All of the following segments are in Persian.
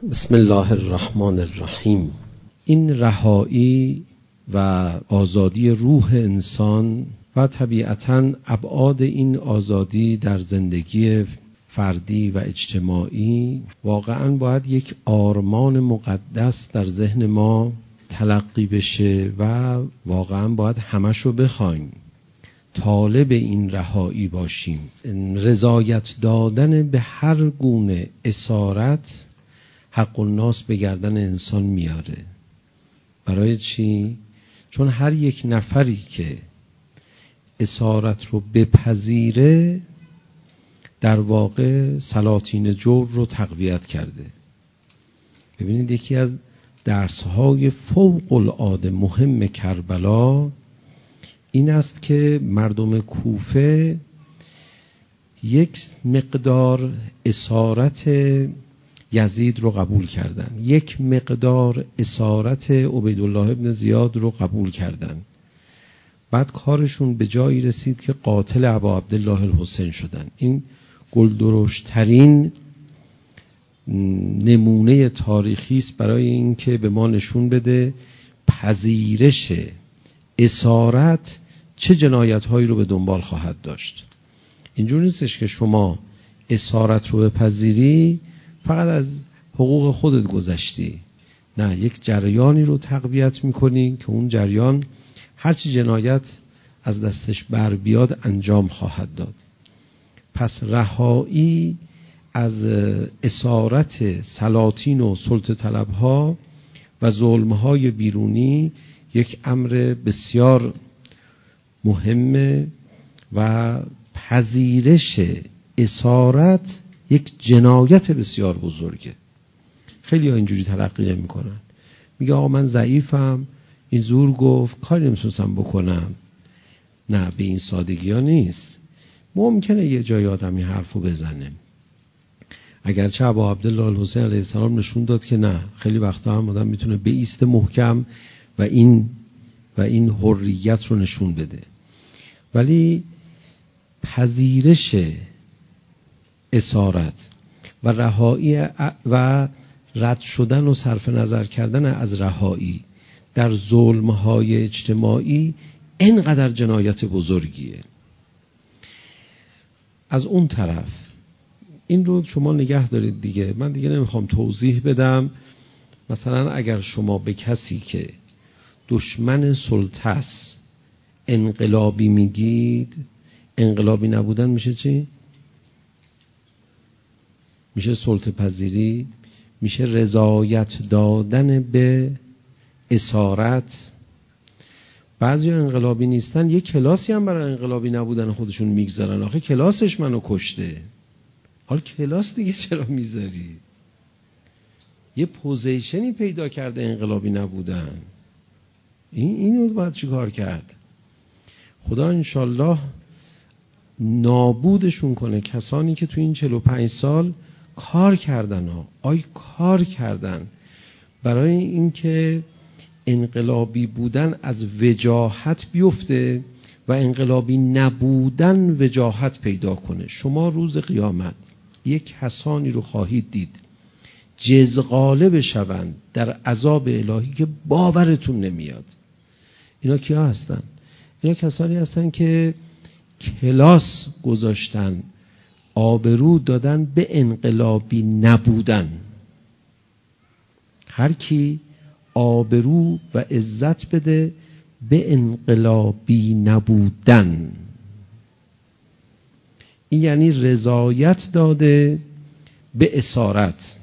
بسم الله الرحمن الرحیم. این رهایی و آزادی روح انسان و طبیعتاً ابعاد این آزادی در زندگی فردی و اجتماعی واقعاً باید یک آرمان مقدس در ذهن ما تلقی بشه و واقعاً باید همشو بخوایم، طالب این رهایی باشیم. رضایت دادن به هر گونه اسارت حق الناس به گردن انسان میاره. برای چی؟ چون هر یک نفری که اسارت رو بپذیره در واقع سلاطین جور رو تقویت کرده. ببینید یکی از درس‌های فوق العاده مهم کربلا این است که مردم کوفه یک مقدار اسارت یزید رو قبول کردن، یک مقدار اسارت عبیدالله ابن زیاد رو قبول کردن. بعد کارشون به جایی رسید که قاتل ابا عبدالله الحسین شدن. این گلدرشترین نمونه تاریخی است برای این که به ما نشون بده پذیرش اسارت چه جنایت‌هایی رو به دنبال خواهد داشت. اینجور نیستش که شما اسارت رو بپذیری فقط از حقوق خودت گذشتی. نه، یک جریانی رو تقویت میکنی که اون جریان هرچی جنایت از دستش بر بیاد انجام خواهد داد. پس رهایی از اسارت سلاطین و سلطه طلبها و ظلمهای بیرونی یک امر بسیار مهمه و پذیرش اسارت یک جنایت بسیار بزرگه. خیلی ها اینجوری تلقی نمی کنن. میگه آقا من ضعیفم، این زور گفت، کاری نمیتونستم بکنم. نه، به این سادگی ها نیست. ممکنه یه جای آدم این حرفو بزنه، اگرچه ابا عبدالله الحسین علیه السلام نشون داد که نه، خیلی وقتا هم آدم میتونه بایسته محکم و این حریت رو نشون بده. ولی پذیرش اسارت و رهایی و رد شدن و صرف نظر کردن از رهایی در ظلم‌های اجتماعی اینقدر جنایت بزرگیه. از اون طرف این رو شما نگه دارید دیگه، من دیگه نمیخوام توضیح بدم. مثلا اگر شما به کسی که دشمن سلطه است انقلابی میگید، انقلابی نبودن میشه چی؟ میشه سلطه پذیری، میشه رضایت دادن به اسارت. بعضی انقلابی نیستن، یک کلاسی هم برای انقلابی نبودن خودشون میگذارن. آخه کلاسش منو کشته، حالا کلاس دیگه چرا میذاری؟ یه پوزیشنی پیدا کرده انقلابی نبودن، اینو باید چی کار کرد؟ خدا انشالله نابودشون کنه کسانی که تو این 45 سال کار کردن کار کردن برای اینکه انقلابی بودن از وجاهت بیفته و انقلابی نبودن وجاهت پیدا کنه. شما روز قیامت یک کسانی رو خواهید دید جزغاله بشوند در عذاب الهی که باورتون نمیاد. اینا کیا هستن؟ اینا کسانی هستن که کلاس گذاشتن، آبرو دادن به انقلابی نبودن. هر کی آبرو و عزت بده به انقلابی نبودن، این یعنی رضایت داده به اسارت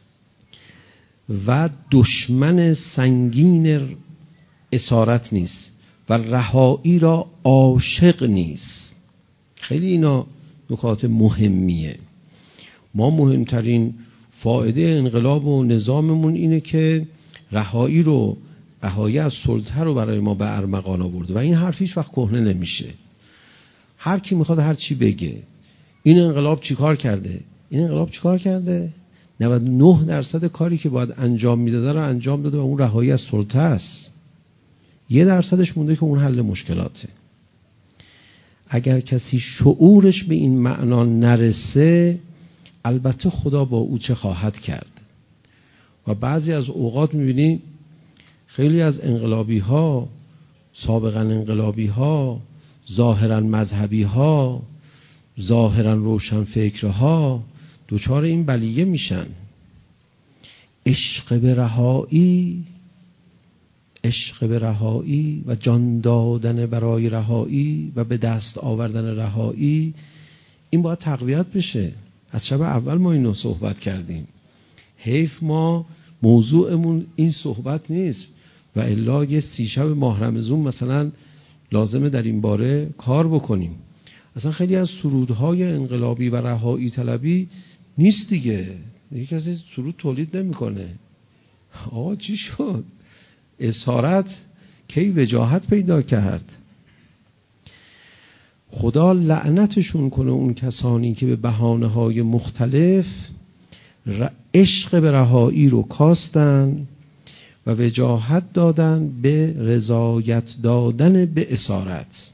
و دشمن سنگین اسارت نیست و رهایی را عاشق نیست. خیلی اینا نکات مهمیه. ما مهمترین فایده انقلاب و نظاممون اینه که رهایی از سلطه رو برای ما به ارمغان آورده و این حرف هیچ وقت کهنه نمیشه. هر کی میخواد هر چی بگه، این انقلاب چیکار کرده، این انقلاب چیکار کرده، 99% کاری که باید انجام میداده رو انجام داده و اون رهایی از سلطه است. 1% مونده که اون حل مشکلاته. اگر کسی شعورش به این معنا نرسه، البته خدا با او چه خواهد کرد. و بعضی از اوقات می‌بینی خیلی از انقلابی ها، سابقا انقلابی ها، ظاهرا مذهبی ها، ظاهرا روشن فکرها دوچار این بلیه میشن. عشق به رهایی و جان دادن برای رهایی و به دست آوردن رهایی، این باید تقویت بشه. از شب اول ما اینو صحبت کردیم. حیف ما موضوعمون این صحبت نیست و الا یه 30 شب ماه رمضان مثلا لازمه در این باره کار بکنیم. اصلا خیلی از سرودهای انقلابی و رهایی طلبی نیست دیگه. کسی سرود تولید نمیکنه. آقا چی شد؟ اسارت کی وجاهت پیدا کرد؟ خدا لعنتشون کنه اون کسانی که به بهانه‌های مختلف عشق به رهایی رو کاستن و وجاهت دادن به رضایت دادن به اسارت.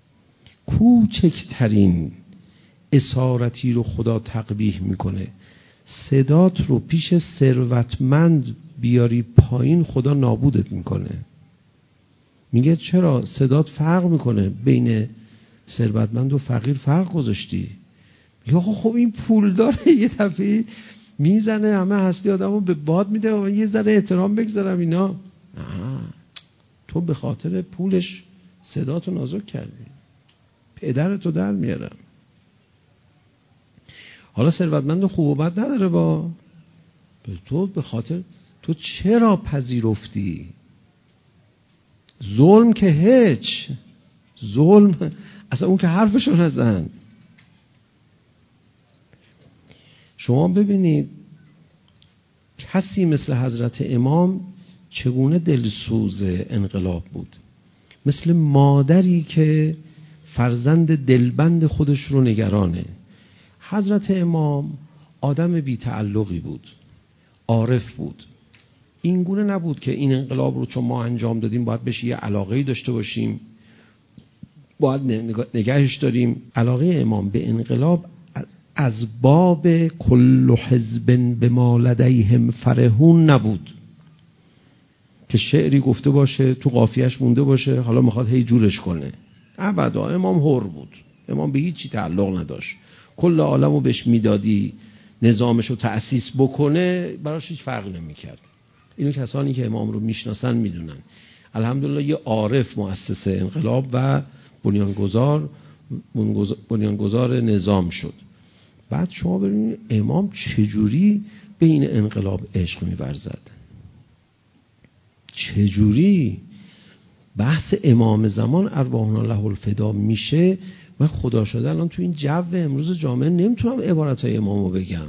کوچکترین اسارتی رو خدا تقبیح میکنه. صدات رو پیش ثروتمند بیاری پایین خدا نابودت میکنه. میگه چرا صدات فرق میکنه؟ بین ثروتمند و فقیر فرق گذاشتی. میگه خب این پول داره یه دفعه میزنه همه هستی آدمو به باد میده و یه ذره احترام بگذارم اینا. نه، تو به خاطر پولش صداتو نازک کردی. پدرتو در میارم. حالا ثروتمند خوب و بد نداره با تو، به خاطر تو چرا پذیرفتی؟ ظلم که هیچ، ظلم اصلا اون که حرفشو نزن. شما ببینید کسی مثل حضرت امام چگونه دلسوز انقلاب بود. مثل مادری که فرزند دلبند خودش رو نگرانه. حضرت امام آدم بی تعلقی بود، عارف بود. این گونه نبود که این انقلاب رو چون ما انجام دادیم باید بهش یه علاقه‌ای داشته باشیم، باید نگهش داریم. علاقه امام به انقلاب از باب کل حزب بما لدیهم فرحون نبود که شعری گفته باشه تو قافیه‌اش مونده باشه حالا میخواد هی جورش کنه. ابدا. امام حر بود. امام به هیچی تعلق نداشت. کل عالمو بهش میدادی نظامشو تأسیس بکنه براش هیچ فرقی نمیکرد. اینو کسانی که امام رو میشناسن میدونن. الحمدلله یه عارف مؤسس انقلاب و بنیانگذار نظام شد. بعد شما ببینید امام چجوری به این انقلاب عشق می‌ورزد. چجوری بحث امام زمان ارواحنا له الفدا میشه. من خدا شده الان تو این جو امروز جامعه نمیتونم عبارتهای امامو بگم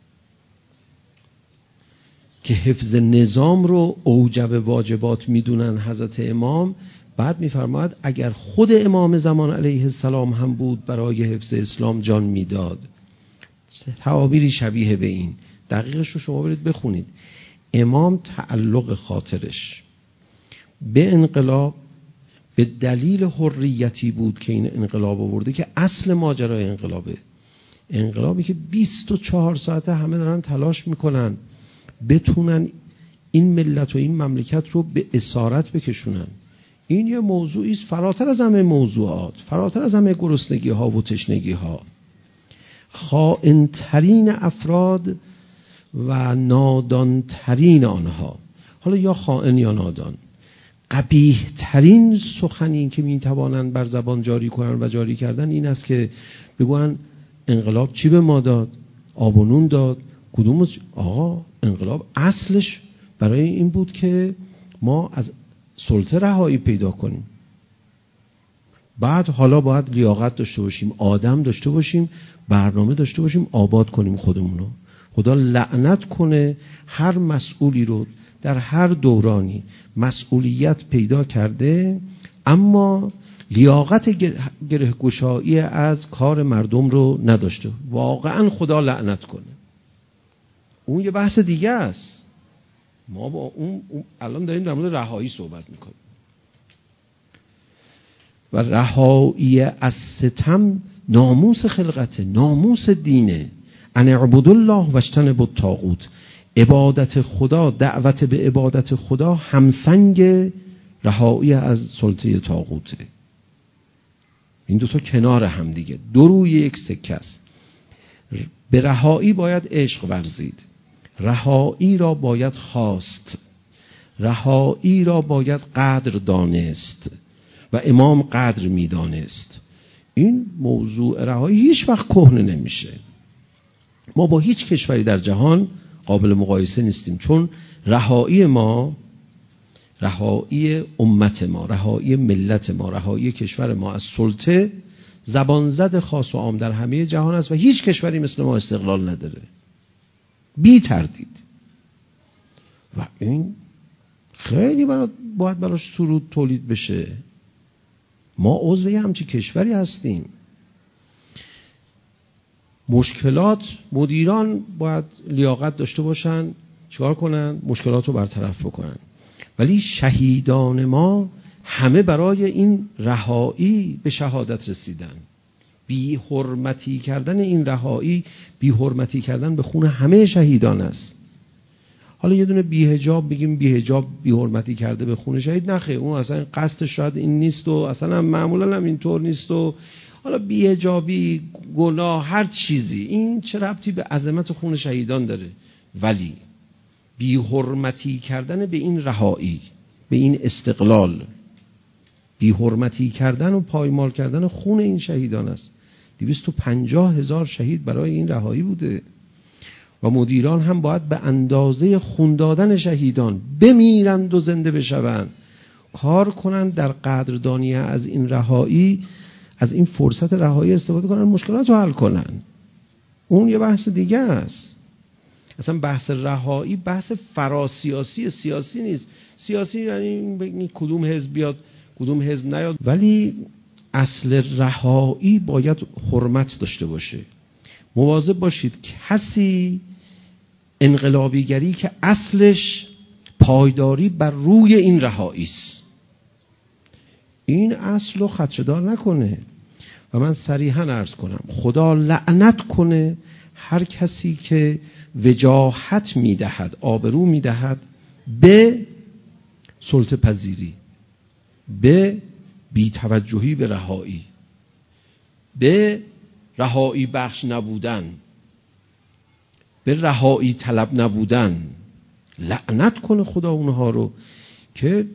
که حفظ نظام رو اوجب واجبات میدونن حضرت امام. بعد میفرماید اگر خود امام زمان علیه السلام هم بود برای حفظ اسلام جان میداد. تعابیری شبیه به این. دقیقش رو شما برید بخونید. امام تعلق خاطرش به انقلاب به دلیل حریتی بود که این انقلاب آورده که اصل ماجرای انقلابه. انقلابی که 24 ساعته همه دارن تلاش میکنن بتونن این ملت و این مملکت رو به اسارت بکشونن. این یه موضوعی است فراتر از همه موضوعات، فراتر از همه گرسنگی ها و تشنگی ها. خائن ترین افراد و نادان ترین آنها، حالا یا خائن یا نادان، قبیح ترین سخنی که میتوانند بر زبان جاری کنن و جاری کردن این است که بگوین انقلاب چی به ما داد؟ آب و نون داد. کدوم؟ آقا انقلاب اصلش برای این بود که ما از سلطه رهایی پیدا کنیم. بعد حالا باید لیاقت داشته باشیم، آدم داشته باشیم، برنامه داشته باشیم، آباد کنیم خودمونو. خدا لعنت کنه هر مسئولی رو در هر دورانی مسئولیت پیدا کرده اما لیاقت گره‌گشایی از کار مردم رو نداشته. واقعا خدا لعنت کنه. اون یه بحث دیگه است. ما با اون الان داریم در مورد رهایی صحبت میکنیم. و رهایی از ستم ناموس خلقته، ناموس دینه. ان اعبدوا الله واجتنبوا الطاغوت. عبادت خدا، دعوت به عبادت خدا همسنگ رهایی از سلطه طاغوته. این دوتا کنار هم دیگه، دو روی یک سکه است. به رهایی باید عشق ورزید، رهایی را باید خواست، رهایی را باید قدر دانست و امام قدر میدانست. این موضوع رهایی هیچ وقت کهنه نمیشه. ما با هیچ کشوری در جهان قابل مقایسه نیستیم، چون رهایی ما، رهایی امت ما، رهایی ملت ما، رهایی کشور ما از سلطه زبانزد خاص و عام در همه جهان است و هیچ کشوری مثل ما استقلال نداره، بی تردید. و این خیلی باید براش سرود تولید بشه. ما عضو همچین کشوری هستیم. مشکلات، مدیران باید لیاقت داشته باشن، چیکار کنن؟ مشکلات رو برطرف بکنن. ولی شهیدان ما همه برای این رهایی به شهادت رسیدن. بی حرمتی کردن این رهایی، بی حرمتی کردن به خون همه شهیدان است. حالا یه دونه بی‌حجاب بگیم بی‌حجاب بی حرمتی کرده به خون شهید، نخیر، اون اصلا قصدش شاید این نیست و اصلا معمولا هم اینطور نیست و حالا بی‌حجابی، گناه، هر چیزی، این چه ربطی به عظمت خون شهیدان داره؟ ولی بی حرمتی کردن به این رهایی، به این استقلال، بی حرمتی کردن و پایمال کردن خون این شهیدان است. 250,000 شهید برای این رهایی بوده و مدیران هم باید به اندازه خون دادن شهیدان بمیرند و زنده بشوند، کار کنند در قدردانی از این رهایی، از این فرصت رهایی استفاده کنند، مشکلات رو حل کنند. اون یه بحث دیگه است. اصلا بحث رهایی بحث فراسیاسی، سیاسی نیست. سیاسی یعنی کدوم حزب بیاد کدوم حزب نیاد، ولی اصل رهایی باید حرمت داشته باشه. مواظب باشید کسی انقلابیگری که اصلش پایداری بر روی این رهایی است، این اصل رو خدشه‌دار نکنه. و من صریحاً عرض کنم خدا لعنت کنه هر کسی که وجاهت میدهد، آبرو میدهد به سلطه پذیری، به بی‌توجهی به رهایی، به رهایی بخش نبودن، به رهایی طلب نبودن. لعنت کنه خدا اونها رو که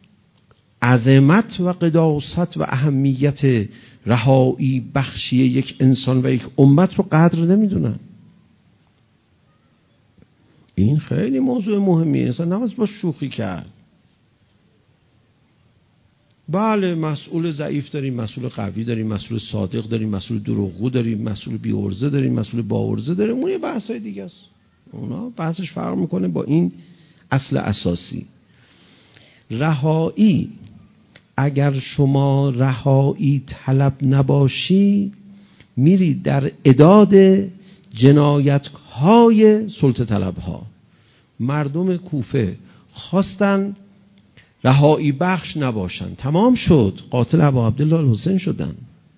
عظمت و قداست و اهمیت رهایی بخشی یک انسان و یک امت رو قدر نمیدونن. این خیلی موضوع مهمیه، اصلا نباید با شوخی کرد. بله مسئول ضعیف داریم، مسئول قوی داریم، مسئول صادق داریم، مسئول دروغگو داریم، مسئول بی عرضه داریم، مسئول با عرضه داریم. اون یه بحثای دیگه است، اونا بحثش فرق میکنه با این اصل اساسی. رهایی، اگر شما رهایی طلب نباشی میری در اعداد جنایت‌های سلطه طلب‌ها. مردم کوفه خواستن رهایی بخش نباشن، تمام شد، قاتل ابا عبدالله الحسین شدن.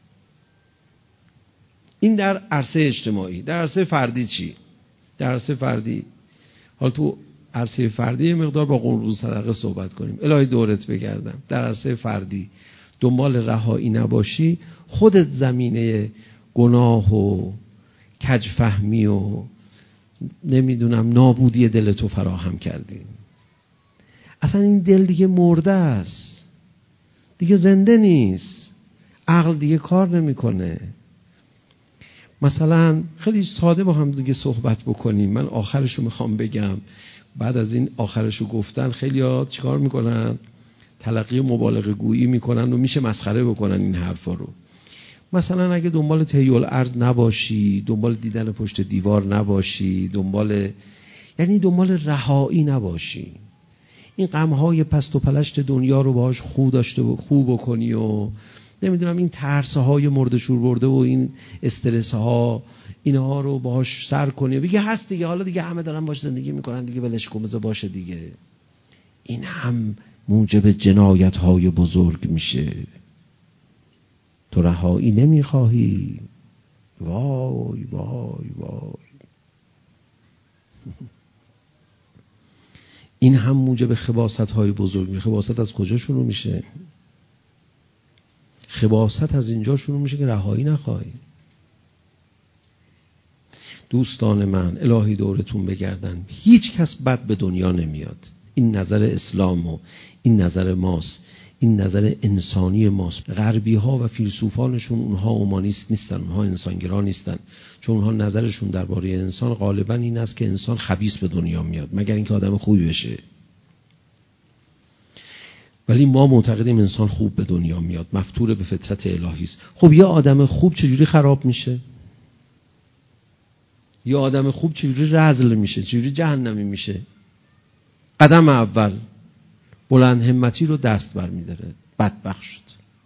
این در عرصه اجتماعی. در عرصه فردی چی؟ در عرصه فردی حالا تو عرصه فردی یه مقدار با قربون صدقه صحبت کنیم، الهی دورت بگردم. در عرصه فردی دنبال رهایی نباشی، خودت زمینه گناه و کجفهمی و نمیدونم نابودی دلتو فراهم کردی. اصلا این دل دیگه مرده است، دیگه زنده نیست، عقل دیگه کار نمیکنه. مثلا خیلی ساده با هم دیگه صحبت بکنیم. من آخرشو میخوام بگم، بعد از این آخرشو گفتن خیلی ها چیکار میکنن؟ تلقی مبالغه گویی میکنن و میشه مسخره بکنن این حرفا رو. مثلا اگه دنبال تهیه الارض نباشی، دنبال دیدن پشت دیوار نباشی، یعنی دنبال رهایی نباشی، این غمهای پست و پلشت دنیا رو باهاش خوب بکنی و نمیدونم این ترسهای مرده شور برده و این استرس ها اینها رو باهاش سر کنی، بگی هست دیگه، حالا دیگه همه دارن باش زندگی میکنن دیگه، ولش کن بذار باشه دیگه. این هم موجب جنایت های بزرگ میشه. تو رهایی نمیخواهی، وای وای وای. این هم موجب خباثت‌های بزرگ میشه. خباثت از کجا شروع میشه؟ خباثت از اینجا شروع میشه که رهایی نخواهی. دوستان من، الهی دورتون بگردن، هیچ کس بد به دنیا نمیاد. این نظر اسلام و این نظر ماست، این نظر انسانی ماست. غربی ها و فیلسوفانشون اونها اومانیست نیستن، اونها انسانگرا نیستن، چون اونها نظرشون درباره انسان غالبا این است که انسان خبیث به دنیا میاد مگر اینکه آدم خوبی بشه. ولی ما معتقدیم انسان خوب به دنیا میاد، مفطور به فطرت الهی است. خب یه آدم خوب چجوری خراب میشه؟ یه آدم خوب چجوری رذل میشه؟ چجوری جهنمی میشه؟ قدم اول بلند همتی رو دست بر می‌داره، بدبخت شد.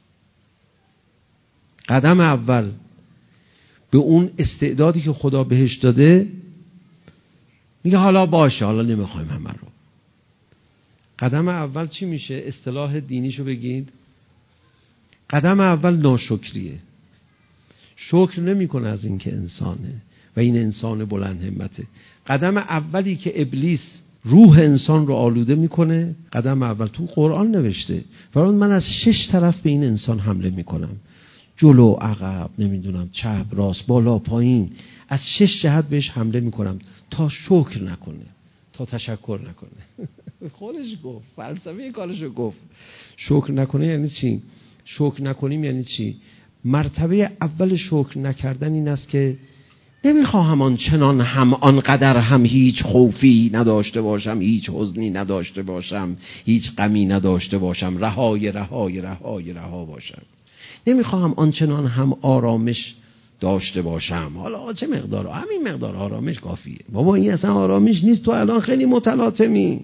قدم اول به اون استعدادی که خدا بهش داده میگه حالا باشه، حالا نمیخوایم همه رو. قدم اول چی میشه؟ اصطلاح دینیشو بگید. قدم اول ناشکریه. شکر نمیکنه از این که انسانه و این انسان بلند همته. قدم اولی که ابلیس روح انسان رو آلوده میکنه، قدم اول تو قرآن نوشته، فرمان من از 6 طرف به این انسان حمله میکنم، جلو عقب، نمیدونم چپ راست بالا پایین، از 6 جهت بهش حمله میکنم تا شکر نکنه، تا تشکر نکنه. خودش گفت، فلسفه کارشو گفت. شکر نکنه یعنی چی؟ شکر نکنیم یعنی چی؟ مرتبه اول شکر نکردن این است که نمیخواهم آنچنان هم آنقدر هم هیچ خوفی نداشته باشم، هیچ حزنی نداشته باشم، هیچ غمی نداشته باشم، رها باشم. نمیخواهم آنچنان هم آرامش داشته باشم. حالا چه مقدار؟ همین مقدار آرامش کافیه. بابا این اصلا آرامش نیست، تو الان خیلی متلاطمی.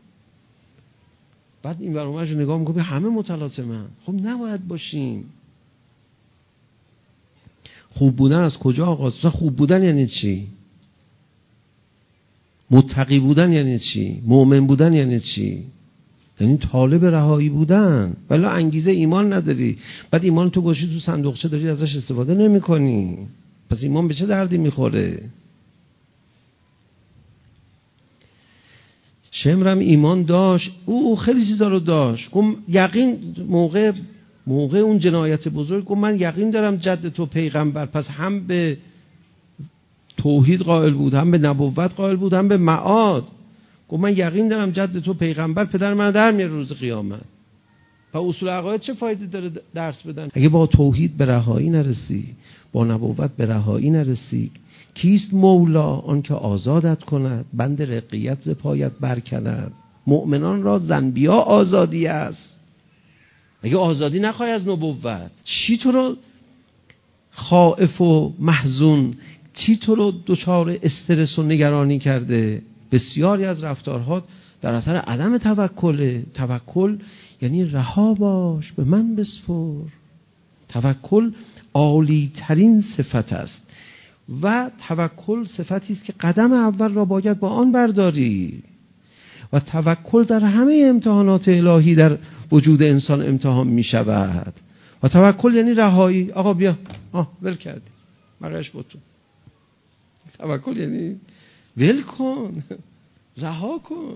بعد این برنامه‌اش نگاه میکنه همه متلاطمن. خب نباید باشیم. خوب بودن از کجا آغاز؟ خوب بودن یعنی چی؟ متقی بودن یعنی چی؟ مؤمن بودن یعنی چی؟ یعنی طالب رهایی بودن. ولی انگیزه ایمان نداری، بعد ایمان تو گوشی تو صندوقچه داری ازش استفاده نمی کنی، پس ایمان به چه دردی میخوره؟ شمرم ایمان داشت، او خیلی چیزا رو داشت. گفت یقین موقع اون جنایت بزرگ گفت من یقین دارم جد تو پیغمبر، پس هم به توحید قائل بود، هم به نبوت قائل بود، هم به معاد. گفت من یقین دارم جد تو پیغمبر، پدر من در میاره روز قیامت. و اصول عقاید چه فایده داره درس بدن اگه با توحید به رهایی نرسی، با نبوت به رهایی نرسی؟ کیست مولا؟ آن که آزادت کند، بند رقیت ز پایت برکند. مؤمنان را زنبیا آزادی است. اگه آزادی نخوای از نبوت، چی تو رو خائف و محزون، چی تو رو دچار استرس و نگرانی کرده؟ بسیاری از رفتارها در اثر عدم توکله. توکل یعنی رها باش، به من بسپر. توکل عالی ترین صفت است و توکل صفتی است که قدم اول را باید با آن برداری. و توکل در همه امتحانات الهی در وجود انسان امتحان می شود. و توکل یعنی رهایی. آقا بیا، ول کردی، بقیش با تو. توکل یعنی ول کن، رها کن.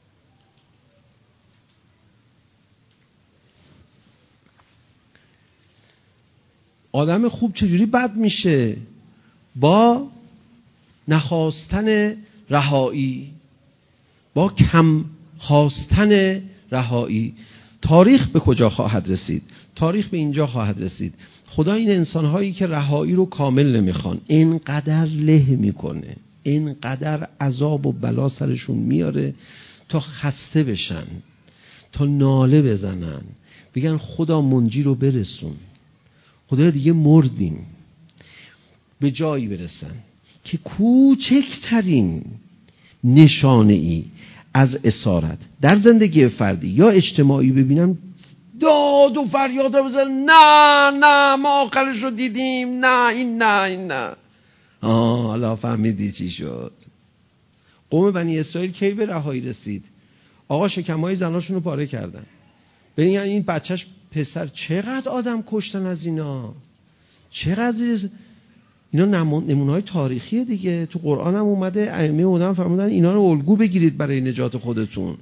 آدم خوب چجوری بد میشه؟ با نخواستن رهایی، با کم خواستن رهایی. تاریخ به کجا خواهد رسید؟ تاریخ به اینجا خواهد رسید. خدا این انسانهایی که رهایی رو کامل نمیخوان اینقدر له میکنه، اینقدر عذاب و بلا سرشون میاره تا خسته بشن، تا ناله بزنن، بگن خدا منجی رو برسون، خدا دیگه مردیم. به جایی برسن که کوچکترین نشانه ای از اسارت در زندگی فردی یا اجتماعی ببینم، داد و فریاد رو بزنن نه ما آخرش رو دیدیم، نه. حالا فهمیدی چی شد؟ قوم بنی اسرائیل کی به رهایی رسید؟ آقا شکمهای زناشون رو پاره کردن. ببین این بچهش پسر، چقدر آدم کشتن از اینا، چقدر اینا نمونه‌های تاریخیه دیگه. تو قرآن هم اومده، ائمه اونم فرمودن اینا رو الگو بگیرید برای نجات خودتون.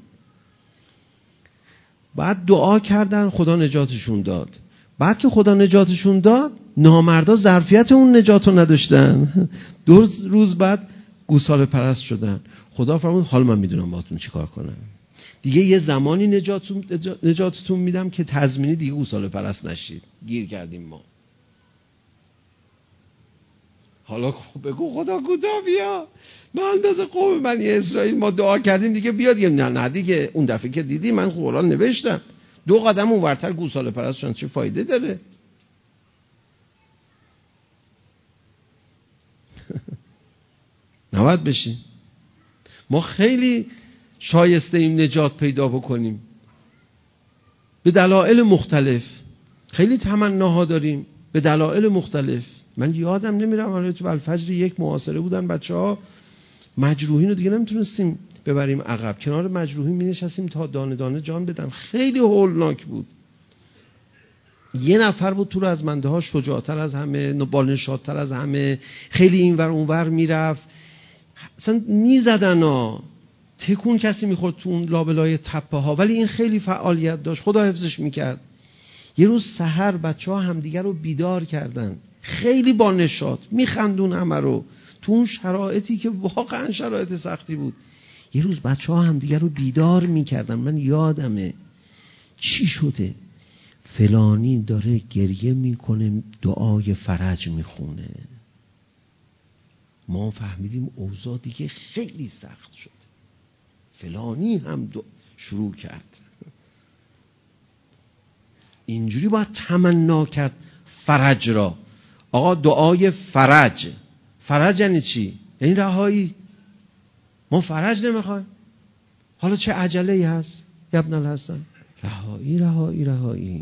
بعد دعا کردن، خدا نجاتشون داد. بعد که خدا نجاتشون داد، نامردا ظرفیت اون نجات رو نداشتن. 2 روز بعد گوساله پرست شدن. خدا فرمود حالا من میدونم باهاتون چیکار کنم. دیگه یه زمانی نجاتتون میدم که تضمینی دیگه گوساله پرست نشید. گیر کردیم ما. حالا بگو خدا کوتاه بیا. من اندازه قوم بنی اسرائیل ما دعا کردیم دیگه بیاد. نه دیگه اون دفعه که دیدی من قرآن نوشتم 2 قدم اونورتر گوساله پرست شدن، چه فایده داره؟ نباید بشین. ما خیلی شایسته ایم نجات پیدا بکنیم به دلایل مختلف. خیلی تمناها داریم به دلایل مختلف. من یادم نمیرم حالا تو الفجر 1 محاصره بودن بچه‌ها، مجروحین رو دیگه نمیتونستیم ببریم عقب، کنار مجروحین مینشستیم تا دانه دانه جان بدن. خیلی هولناک بود. یه نفر بود تو رزمنده ها شجاعتر از همه، بالنشادتر از همه، خیلی اینور اونور میرفت، اصلا میزدن ها، تکون کسی میخورد تو اون لابلای تپه ها، ولی این خیلی فعالیت داشت، خدا حفظش میکرد. یه روز سحر بچه ها همدیگر رو بیدار کردن، خیلی بالنشاد، میخندون همه رو تو اون شرایطی که واقعا شرایط سختی بود. یه روز بچه ها همدیگر رو بیدار میکردن. من یادمه چی شده، فلانی داره گریه میکنه دعای فرج میخونه. ما فهمیدیم اوضاع دیگه خیلی سخت شد. فلانی هم شروع کرد. اینجوری باید تمنا کرد فرج را. آقا دعای فرج، فرج یعنی چی؟ یعنی رهایی. ما فرج نمیخوایم، حالا چه عجله‌ای هست یا ابن الحسن؟ رهایی رهایی رهایی.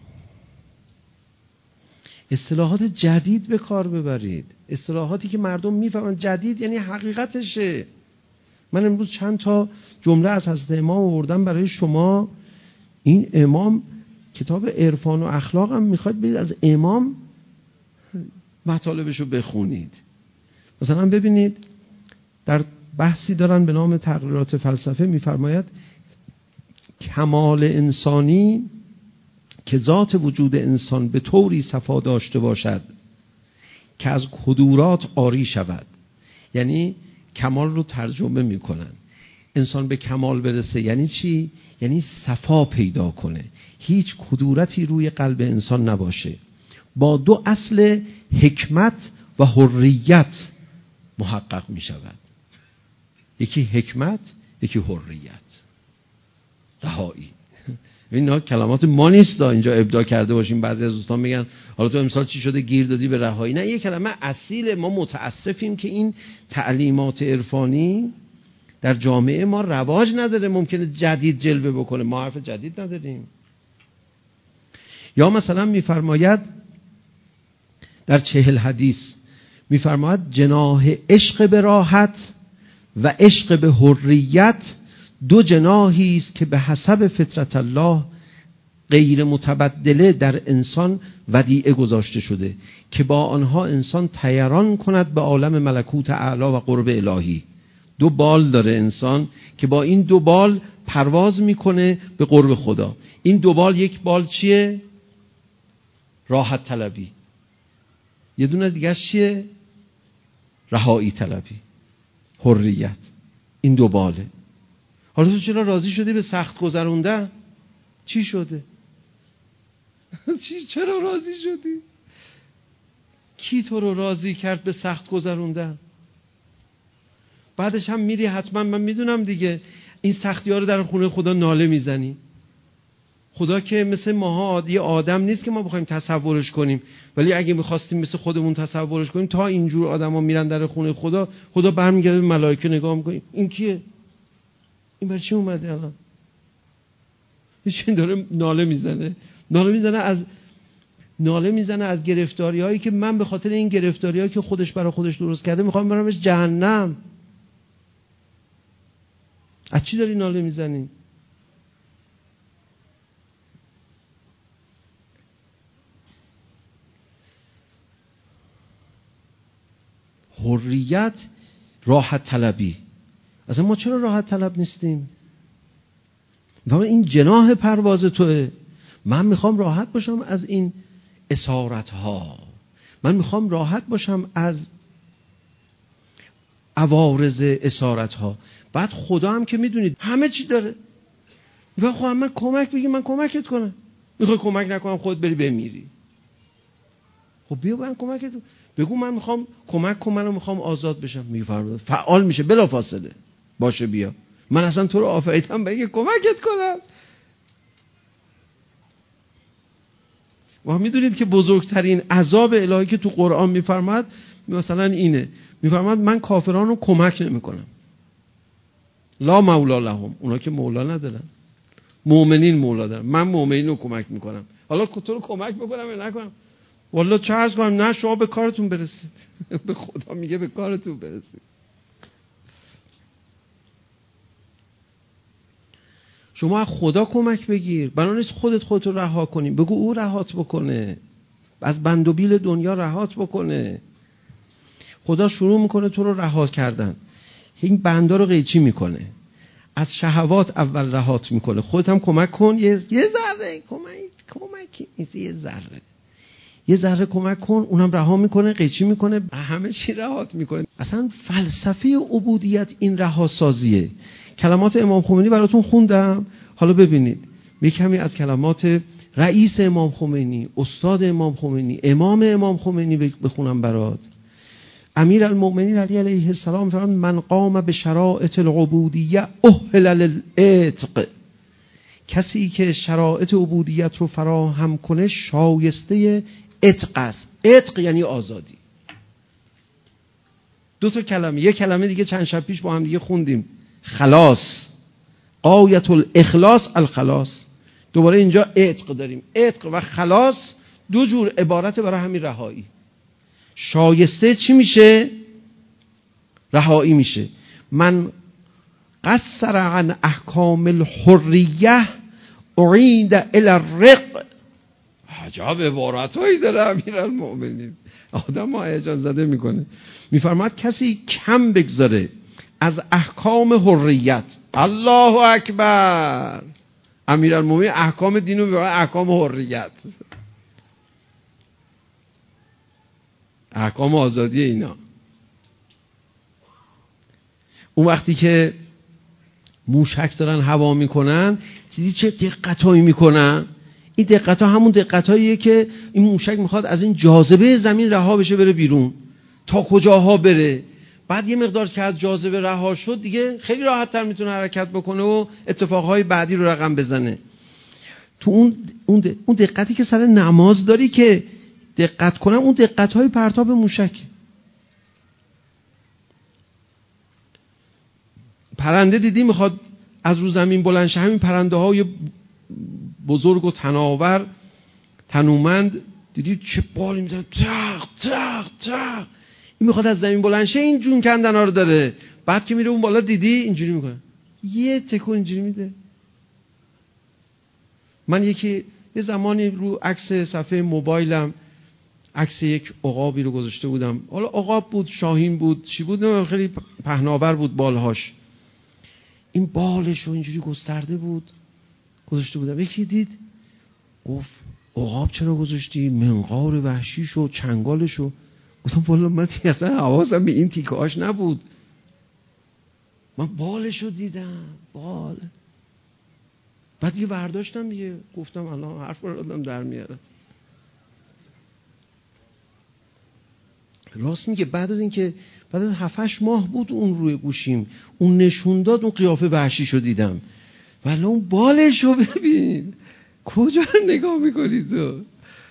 اصطلاحات جدید به کار ببرید، اصطلاحاتی که مردم میفهمن. جدید یعنی حقیقتشه. من امروز چند تا جمله از حضرت امام آوردم برای شما. این امام کتاب عرفان و اخلاق هم میخواد برید از امام مطالبشو بخونید. مثلا ببینید در بحثی دارن به نام تقریرات فلسفه، میفرماید کمال انسانی که ذات وجود انسان به طوری صفا داشته باشد که از کدورات عاری شود. یعنی کمال رو ترجمه میکنن، انسان به کمال برسه یعنی چی؟ یعنی صفا پیدا کنه، هیچ کدورتی روی قلب انسان نباشه، با 2 اصل حکمت و حریت محقق می شود. یکی حکمت، یکی حریت، رهایی. اینا کلمات ما نیست اینجا ابداع کرده باشیم. بعضی از دوستان میگن حالا تو امسال چی شده گیر دادی به رهایی. نه، یه کلمه اصیل. ما متاسفیم که این تعلیمات عرفانی در جامعه ما رواج نداره، ممکنه جدید جلوه بکنه، ما حرف جدید نداریم. یا مثلا میفرماید در 40 حدیث میفرماید جناح عشق به راحت و عشق به حریت 2 جناحی است که به حسب فطرت الله غیر متبدله در انسان ودیعه گذاشته شده که با آنها انسان طیران کند به عالم ملکوت اعلی و قرب الهی. 2 بال داره انسان که با این 2 بال پرواز میکنه به قرب خدا. این 2 بال، یک بال چیه؟ راحت طلبی. یه دونه دیگه چیه؟ رهایی طلبی، حریت. این 2 باله. حالا تو چرا راضی شدی به سخت گذروندن؟ چی شده؟ چرا راضی شدی؟ کی تو رو راضی کرد به سخت گذروندن؟ بعدش هم میری حتما، من میدونم دیگه، این سختی ها رو در خونه خدا ناله میزنی. خدا که مثل ماها یه آدم نیست که ما بخوایم تصورش کنیم، ولی اگه میخواستیم مثل خودمون تصورش کنیم، تا اینجور آدم ها میرن در خونه خدا، خدا برمیگرده به ملائکه نگاه میکنیم، این کیه؟ این برای چی اومده الان؟ این داره ناله میزنه از گرفتاری هایی که من به خاطر این گرفتاری هایی که خودش برای خودش درست کرده میخوام برامش جهنم. از چی داری ناله میزنی؟ حریت راحت طلبی. اصلا ما چرا راحت طلب نیستیم؟ این جناح پرواز توه. من میخوام راحت باشم از این اسارت ها، من میخوام راحت باشم از عوارض اسارت ها. بعد خدا هم که میدونید همه چی داره، میگه خب من کمک بگی من کمکت کنم. میخوای کمک نکنم خودت بری بمیری؟ خب بیا من کمکت بگو من میخوام کمک کنم، منو میخوام آزاد بشم. میفرماید فعال میشه بلا فاصله. باشه بیا، من اصلا تو رو آفریدم بگی کمکت کنم. و میدونید که بزرگترین عذاب الهی که تو قرآن میفرماد مثلا اینه، میفرماد من کافران رو کمک نمیکنم. لا مولا لهم، اونا که مولا ندارن، مؤمنین مولا دارن. من مؤمنین رو کمک میکنم. حالا تو رو کمک میکنم یا نکنم؟ والله چه عرض کنم، نه شما به کارتون برسید. به خدا میگه به کارتون برسید. شما از خدا کمک بگیر، بنا نیست خودت رو رها کنی. بگو او رهات بکنه، از بند و بیل دنیا رهات بکنه. خدا شروع میکنه تو رو رها کردن، این بندا رو قیچی میکنه، از شهوات اول رهات میکنه. خودت هم کمک کن، یه ذره کمکی نیست، یه ذره کمک کن، اونم رها میکنه، قیچی میکنه، همه چی رهات میکنه. اصلا فلسفه عبودیت این رها سازیه. کلمات امام خمینی براتون خوندم، حالا ببینید یک کمی از کلمات رئیس امام خمینی، استاد امام خمینی، امام امام خمینی بخونم برات. امیر المؤمنین علی علیه السلام فرمود من قام به شرائط العبودیه اهل للعتق. کسی که شرایط عبودیت رو فراهم کنه شایسته عتق است. عتق یعنی آزادی. دو تا کلمه، یک کلمه دیگه چند شب پیش با هم دیگه خوندیم، خلاص. غایت الاخلاص الخلاص. دوباره اینجا عتق داریم. عتق و خلاص دو جور عبارت برای همین رهایی. شایسته چی میشه؟ رهایی میشه. من قصر عن احکام الحریه اعید الی الرق. عجب عبارتایی داره امیرالمؤمنین، آدم ها هیجان زده میکنه. میفرماد کسی کم بگذاره از احکام حریت. الله اکبر. امیرالمؤمنین احکام دین رو میبره احکام حریت، احکام آزادی اینا. اون وقتی که موشک دارن هوا میکنن، دیدی چه دقتایی میکنن؟ این دقت ها همون دقت هاییه که این موشک میخواد از این جاذبه زمین رها بشه بره بیرون. تا کجاها بره؟ بعد یه مقدار که از جاذبه رها شد دیگه خیلی راحت تر میتونه حرکت بکنه و اتفاقهای بعدی رو رقم بزنه. تو اون دقتی که سر نماز داری که دقت کنم، اون دقت های پرتاب موشک. پرنده دیدی میخواد از رو زمین بلند شه، همین پرنده های بزرگ و تناور تنومند دیدی چه بالی میزنه، تق تق تق، این میخواد از زمین بلند شه، این جون کندنا رو داره. بعد که میره اون بالا دیدی اینجوری میکنه، یه تکون اینجوری میده. من یه زمانی رو عکس صفحه موبایلم عکس یک عقابی رو گذاشته بودم. حالا عقاب بود، شاهین بود، چی بود نمیدونم، خیلی پهناور بود بالهاش. این بالش رو اینجوری گسترده بود گذاشته بودم. یکی دید گفت عقاب چرا گذاشتی؟ منقار وحشیش و چنگالش و گفتم والا من اصلا حواسم به این تیکه هاش نبود، من بالش رو دیدم، بال. بعد یه برداشتم دیگه، گفتم الان حرف رو آدم در میاره. راست میگه. بعد از 7-8 ماه بود اون روی گوشیم، اون نشون داد، اون قیافه وحشیش رو دیدم. ولی اون بالش رو ببین، کجا رو نگاه میکنی تو؟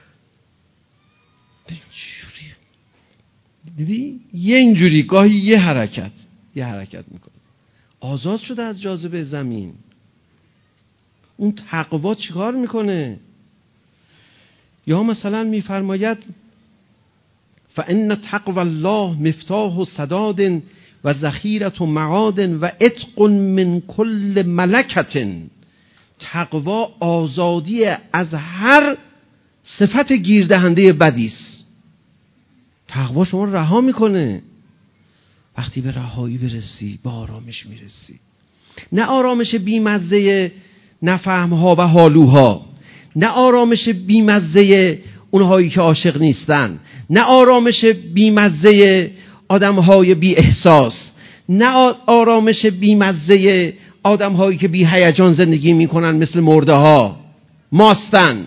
دیدی؟ یه اینجوری گاهی یه حرکت میکنه، آزاد شده از جاذبه زمین. اون تقوا چیکار میکنه؟ یا مثلا میفرماید فان تقوى الله مفتاح سداد و ذخیرة معاد و عتق من کل ملکة. تقوا آزادی از هر صفت گیردهنده بدی است. تقوا شما رها میکنه. وقتی به رهایی برسی به آرامش میرسی. نه آرامش بیمزه نفهمها و حالوها، نه آرامش بیمزه اونهایی که عاشق نیستن، نه آرامش بیمزه آدمهای بی احساس، نه آرامش بیمزه آدمهایی که بی هیجان زندگی میکنن مثل مرده ها ماستن،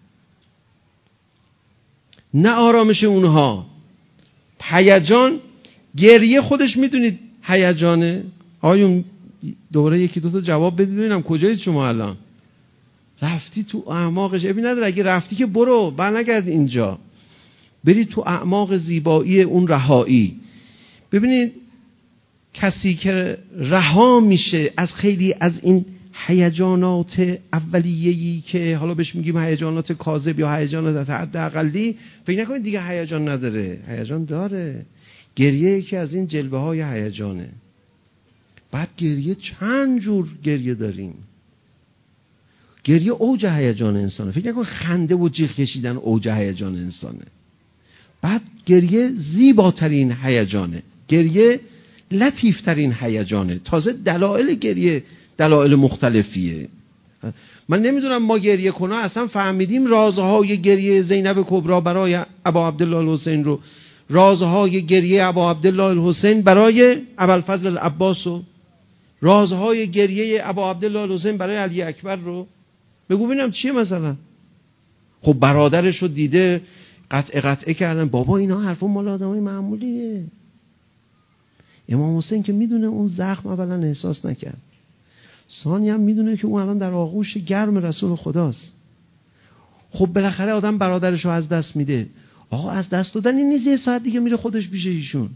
نه آرامش اونها. هیجان، گریه خودش میدونید هیجانه. آیون دوباره یکی دو تا جواب بدید ببینم کجایید شما الان؟ رفتی تو اعماقش؟ ابی نداره، اگه رفتی که برو، برنگرد اینجا، بری تو اعماق زیبایی اون رهایی. ببینید کسی که رها میشه از خیلی از این هیجانات اولیه‌ای که حالا بهش میگیم هیجانات کاذب یا هیجانات حداقلی، فکر نکنید دیگه هیجان نداره، هیجان داره. گریه یکی از این جلوه های هیجانه. بعد گریه چند جور گریه داریم. گریه اوج هیجان انسانه. فکر نکن خنده و جیغ کشیدن اوج هیجان انسانه. بعد گریه زیباترین هیجانه، گریه لطیفترین هیجانه. تازه دلایل گریه دلایل مختلفیه. من نمیدونم ما گریه کنه اصلا فهمیدیم رازهای گریه زینب کبرا برای ابا عبدالله الحسین رو، رازهای گریه ابا عبدالله الحسین برای ابوالفضل العباس و رازهای گریه ابا عبدالله الحسین برای علی اکبر رو بگو ببینم چیه مثلا. خب برادرش رو دیده قطعه کردن، بابا اینا حرفا مال آدمای معمولیه. امام حسین که میدونه اون زخم اولا احساس نکرد، ثانی هم میدونه که اون الان در آغوش گرم رسول خداست. خب بالاخره آدم برادرش رو از دست میده. آقا از دست دادن این نیست یه ساعت دیگه میره خودش پیش ایشون.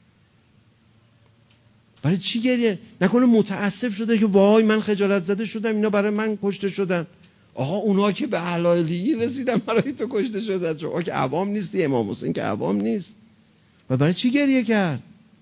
برای چی گریه؟ نکنه متاسف شده که وای من خجالت زده شدم اینا برای من کشته شدن. آقا اونا که به اعلالیی رسیدن برای تو کشته شدن، شما که عوام نیستی، امام حسین که عوام نیست. و برای چی گریه کرد؟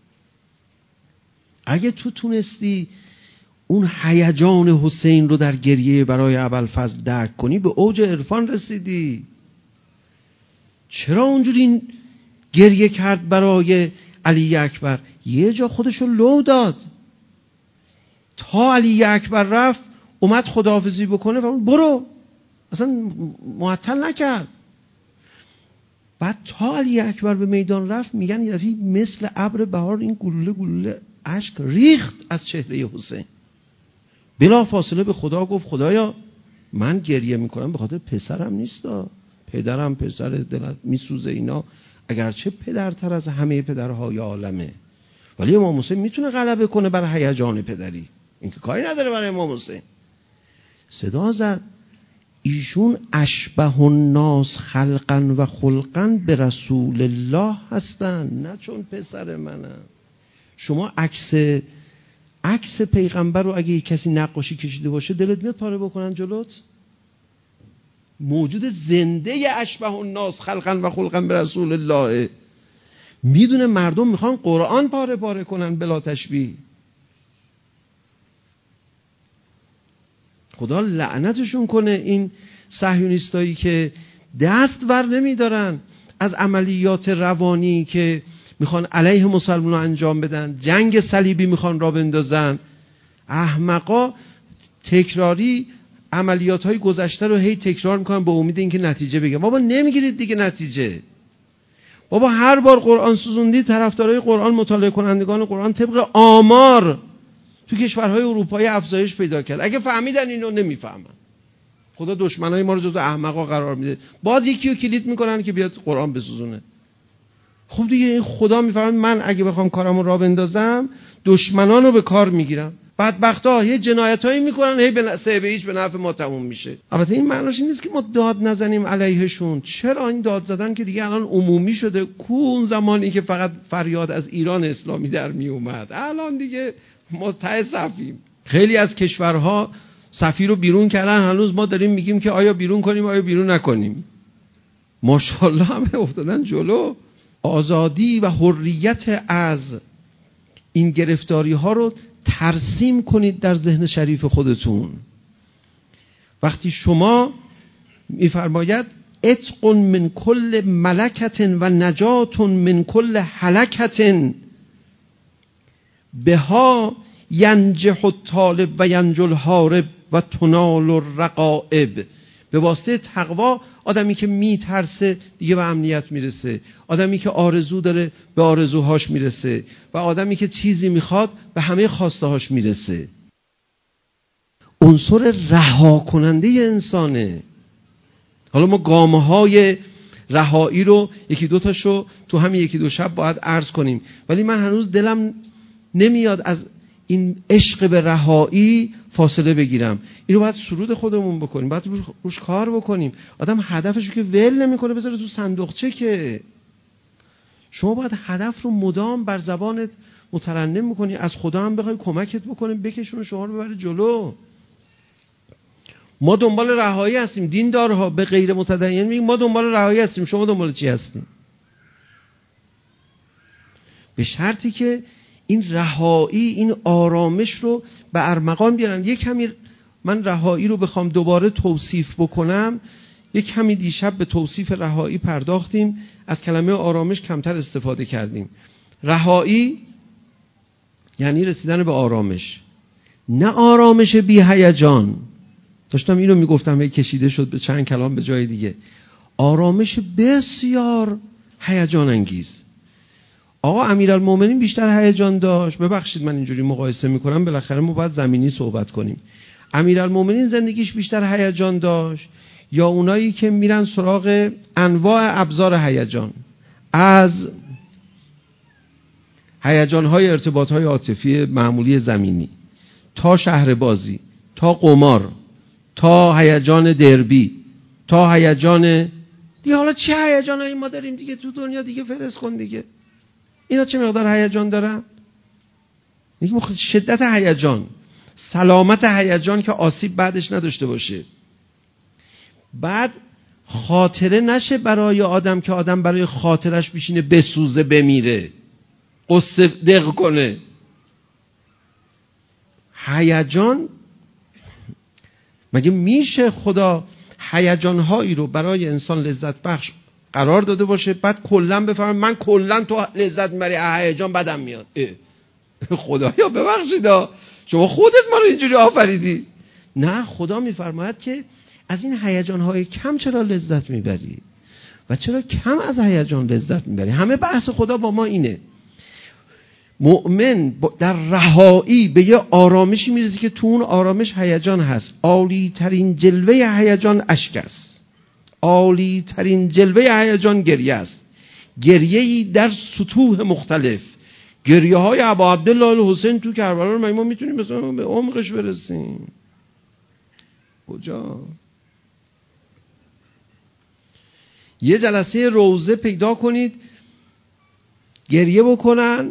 اگه تو تونستی اون هیجان حسین رو در گریه برای ابوالفضل درک کنی به اوج عرفان رسیدی. چرا اونجوری گریه کرد برای علی اکبر؟ یه جا خودشو لو داد تا علی اکبر رفت اومد خداحافظی بکنه و برو، اصلا معطل نکرد. بعد تا علی اکبر به میدان رفت میگن یعنی مثل ابر بهار این گلوله اشک ریخت از چهره حسین. بلا فاصله به خدا گفت خدایا من گریه میکنم به خاطر پسرم نیستا، پدرم پسر دلت میسوزه اینا، اگرچه پدرتر از همه پدرهای عالمه، ولی امام حسین میتونه غلبه کنه بر هیجان پدری، این که کاری نداره برای امام حسین. صدا زد ایشون اشبه الناس خلقا و خلقا به رسول الله هستن، نه چون پسر منم. شما عکس پیغمبر رو اگه کسی نقاشی کشیده باشه دلت میاد پاره بکنن جلوت؟ موجود زنده اشبه الناس خلقا و خلقا به رسول الله. میدونه مردم میخوان قرآن پاره کنن بلا تشبیه. خدا لعنتشون کنه این صهیونیستایی که دست ور نمیدارن از عملیات روانی که میخوان علیه مسلمانان انجام بدن، جنگ صلیبی میخوان را بندازن. احمقا تکراری عملیات های گذشته رو هی تکرار میکنن به امید اینکه نتیجه بگیرن. بابا نمیگیرید دیگه نتیجه. بابا هر بار قرآن سوزوندی طرفدارای قرآن، مطالعه کنندگان قرآن طبق آمار تو کشورهای اروپایی افزایش پیدا کرد. اگه فهمیدن اینو نمیفهمن. خدا دشمنای ما رو جزو احمقا قرار میده. باز یکی رو کلید میکنن که بیاد قرآن بسوزونه. خب دیگه این خدا میفرماد من اگه بخوام کارامو راه بندازم دشمنانو به کار میگیرم. بدبختا یه جنایتایی میکنن هی به هیچ به نفع ما تموم میشه. البته این معناش این نیست که ما داد نزنیم علیهشون. چرا این داد زدن که دیگه الان عمومی شده. اون زمانی که فقط فریاد از ایران اسلامی در می اومد، الان دیگه ما ته صفیم. خیلی از کشورها سفیر رو بیرون کردن، هنوز ما داریم میگیم که آیا بیرون کنیم آیا بیرون نکنیم. ماشاءالله همه افتادن جلو. آزادی و حریت از این گرفتاری ها رو ترسیم کنید در ذهن شریف خودتون. وقتی شما میفرماید عتق من کل ملکت و نجات من کل هلکت، بها ینجح الطالب و ینجو الهارب و تنال الرقائب. به واسطه تقوا آدمی که میترسه دیگه به امنیت میرسه، آدمی که آرزو داره به آرزوهاش میرسه و آدمی که چیزی میخواد به همه خواسته هاش میرسه. عنصر رها کننده انسانه. حالا ما گامه های رهایی رو یکی دو تاشو تو همین یکی دو شب باید عرض کنیم، ولی من هنوز دلم نمیاد از این عشق به رهایی فاصله بگیرم. اینو باید سرود خودمون بکنیم، باید روش کار بکنیم. آدم هدفشو که ول نمیکنه بذاره تو صندوقچه، که شما باید هدف رو مدام بر زبانت مترنم میکنی، از خدا هم بخوای کمکت بکنه بکشونه شما رو ببره جلو. ما دنبال رهایی هستیم، دیندارها به غیر متدین میگن ما دنبال رهایی هستیم، شما دنبال چی هستیم؟ به شرطی که این رهایی، این آرامش رو به ارمغان بیارن. یک کمی من رهایی رو بخوام دوباره توصیف بکنم، یک کمی دیشب به توصیف رهایی پرداختیم، از کلمه آرامش کمتر استفاده کردیم. رهایی یعنی رسیدن به آرامش، نه آرامش بی هیجان. داشتم اینو میگفتم هی کشیده شد به چند کلام به جای دیگه. آرامش بسیار هیجان انگیز. آقا امیرالمومنین بیشتر هیجان داشت. ببخشید من اینجوری مقایسه میکنم، بالاخره ما باید زمینی صحبت کنیم. امیرالمومنین زندگیش بیشتر هیجان داشت یا اونایی که میرن سراغ انواع ابزار هیجان، از هیجان‌های ارتباط‌های عاطفی معمولی زمینی تا شهربازی تا قمار تا هیجان دربی تا هیجان دیگه. حالا چه هیجانایی ما داریم دیگه تو دنیا دیگه، فرض کن دیگه اینا چه مقدار هیجان دارن؟ دیگه شدت هیجان، سلامت هیجان که آسیب بعدش نداشته باشه. بعد خاطره نشه برای آدم که آدم برای خاطرش بشینه بسوزه بمیره قصه دق کنه. هیجان مگه میشه خدا هیجان‌هایی رو برای انسان لذت بخش قرار داده باشه بعد کلا بفرمه من کلا تو لذت میبری هیجان بدم میاد؟ خدایا ببخشید شما خودت ما رو اینجوری آفریدی. نه، خدا میفرماید که از این هیجان‌های کم چرا لذت میبری و چرا کم از هیجان لذت میبری. همه بحث خدا با ما اینه. مؤمن در رهایی به یه آرامشی میرسه که تو اون آرامش هیجان هست. عالی ترین جلوه هیجان اشک است، عالی ترین جلوه هیجان گریه است. گریه‌ای در سطوح مختلف. گریه های ابا عبدالله الحسین تو کربلا رو ما میتونیم مثلا به عمقش برسیم؟ کجا؟ یه جلسه روزه پیدا کنید گریه بکنن